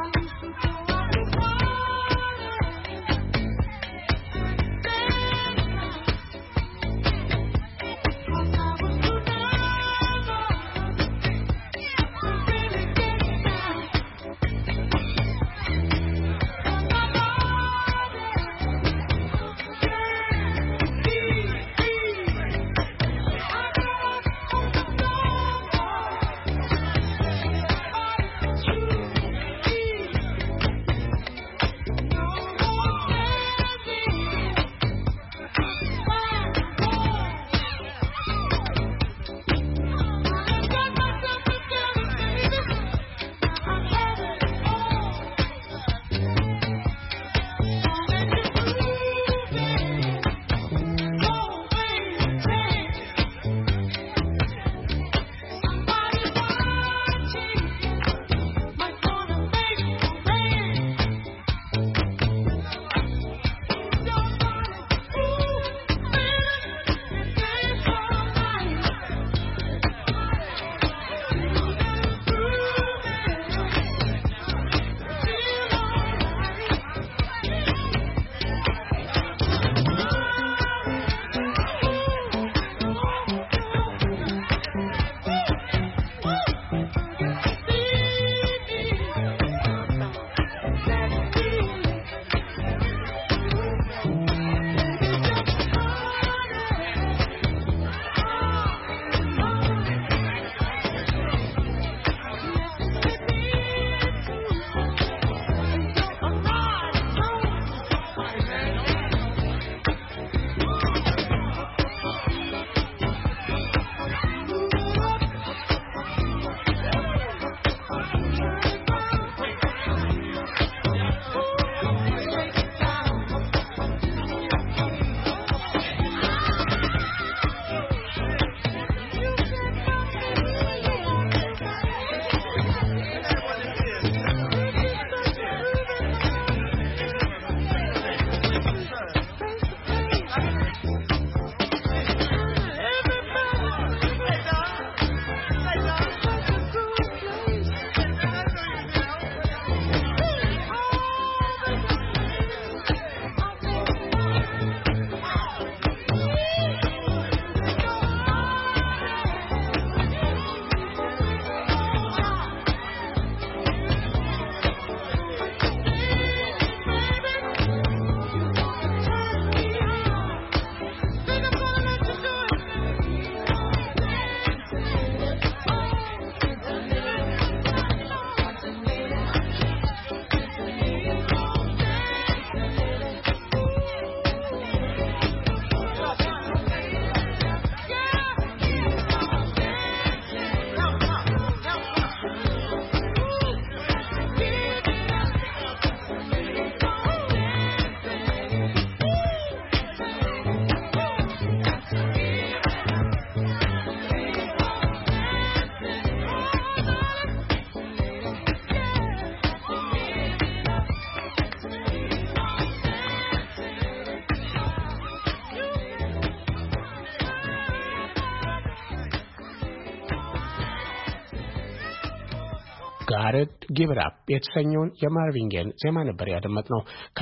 Got It, Give It Up የተሰኘውን የማርቪን ጌይን ዜማ ነበር ያደመጥነው።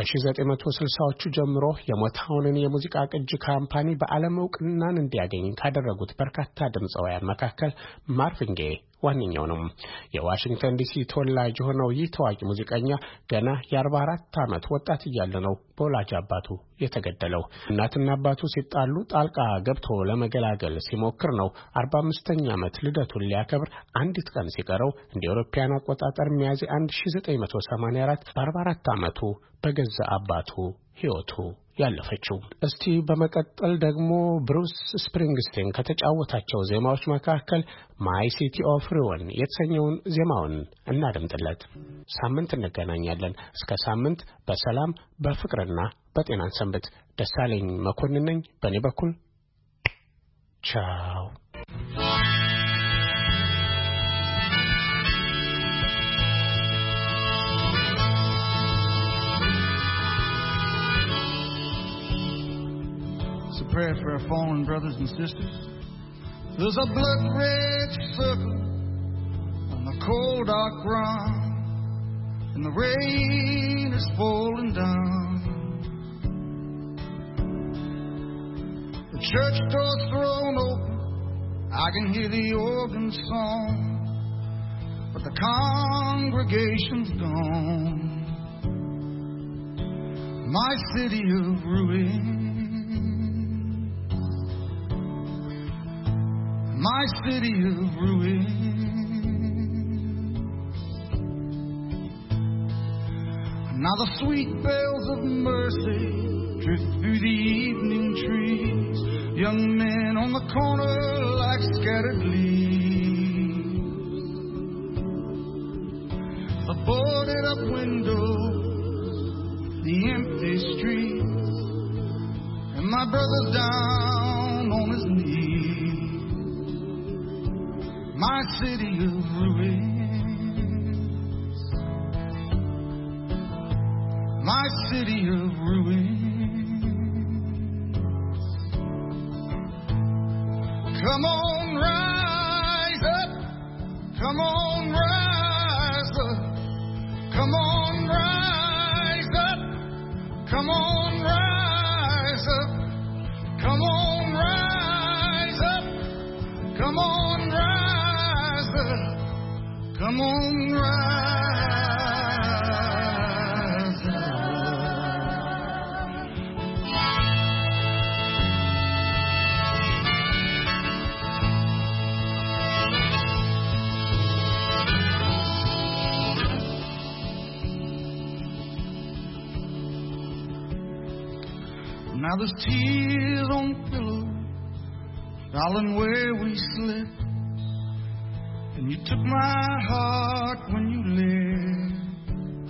ከ1960ዎቹ ጀምሮ የሞታውንን የሙዚቃ ቅጅ ካምፓኒ በዓለም እውቅናን እንዲያገኝ ካደረጉት በርካታ ድምፃውያን መካከል ማርቪን ጌይ ዋነኛው ነው። የዋሽንግተን ዲሲ ተወላጅ ሆነው ይህ ታዋቂ ሙዚቀኛ ገና የ44 ዓመት ወጣት እያለ ነው በወላጅ አባቱ የተገደለው። እናትና አባቱ ሲጣሉ ጣልቃ ገብቶ ለመገላገል ሲሞክር ነው 45ኛ ዓመት ልደቱን ሊያከብር አንዲት ቀን ሲቀረው እንደ አውሮፓውያን አቆጣጠር ሚያዝያ 1984 በ44 ዓመቱ በገዛ አባቱ ሕይወቱ ያለፈችው። እስቲ በመቀጠል ደግሞ ብሩስ ስፕሪንግስቲን ከተጫወታቸው ዜማዎች መካከል ማይ ሲቲ ኦፍ ሩዊን የተሰኘውን ዜማውን እናድምጥለት። ሳምንት እንገናኛለን። እስከ ሳምንት በሰላም በፍቅርና በጤና ሰንብት። ደሳለኝ መኮንን ነኝ። በእኔ በኩል ቻው።
It's a prayer for our fallen brothers and sisters. There's a blood-red circle on the cold dark ground, and the rain is falling down. The church door's thrown open, I can hear the organ song, but the congregation's gone. My city of ruin, my city of ruin. Now the sweet bells of mercy drift through the evening trees, young men on the corner like scattered leaves. The boarded up windows, the empty streets, and my brother down on his knees. My city of ruins, my city of ruins. Come on, rise up, come on, rise up, come on, rise up, come on, rise up, come on, rise up, come on, rise up, come on, rise up. Now there's tears on the pillow, darling, where we slept, and you took my heart when you left.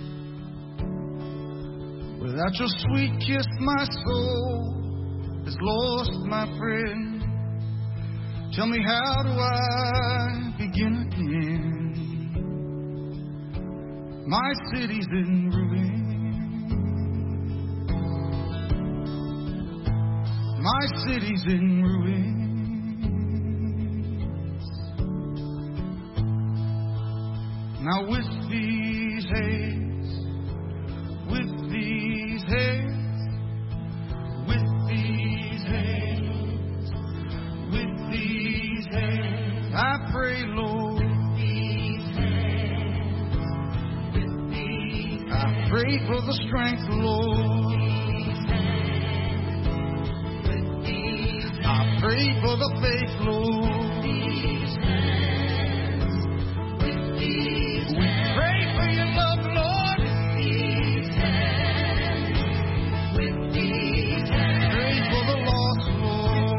Without your sweet kiss, my soul is lost, my friend. Tell me, how do I begin again? My city's in ruin, my city's in ruins. Now with these hands, with these hands, with these hands, with these hands, I pray, Lord. I pray for the strength, Lord. I pray for the faith, Lord. We pray for your love, Lord. Pray for the lost, Lord.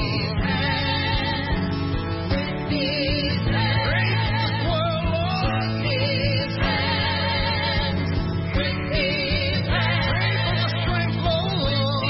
Pray for this world, Lord. Pray for the strength, Lord.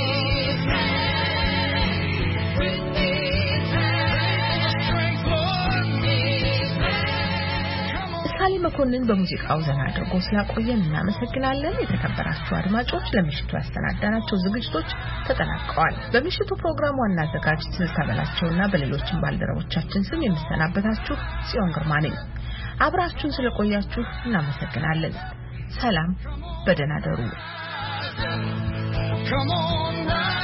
ሳሊ መኮንን በሙዚቃው ዘና አድርጎ ስላቆየን እናመሰግናለን። የተከበራችሁ አድማጮች ለምሽቱ ያስተናዳናቸው ዝግጅቶች ተጠናቀዋል። በምሽቱ ፕሮግራም ዋና አዘጋጅ ትዝታ በላቸውና በሌሎችም ባልደረቦቻችን ስም የምሰናበታችሁ ጽዮን ግርማ ነኝ። አብራችሁን ስለቆያችሁ እናመሰግናለን። ሰላም፣ በደህና ደሩ።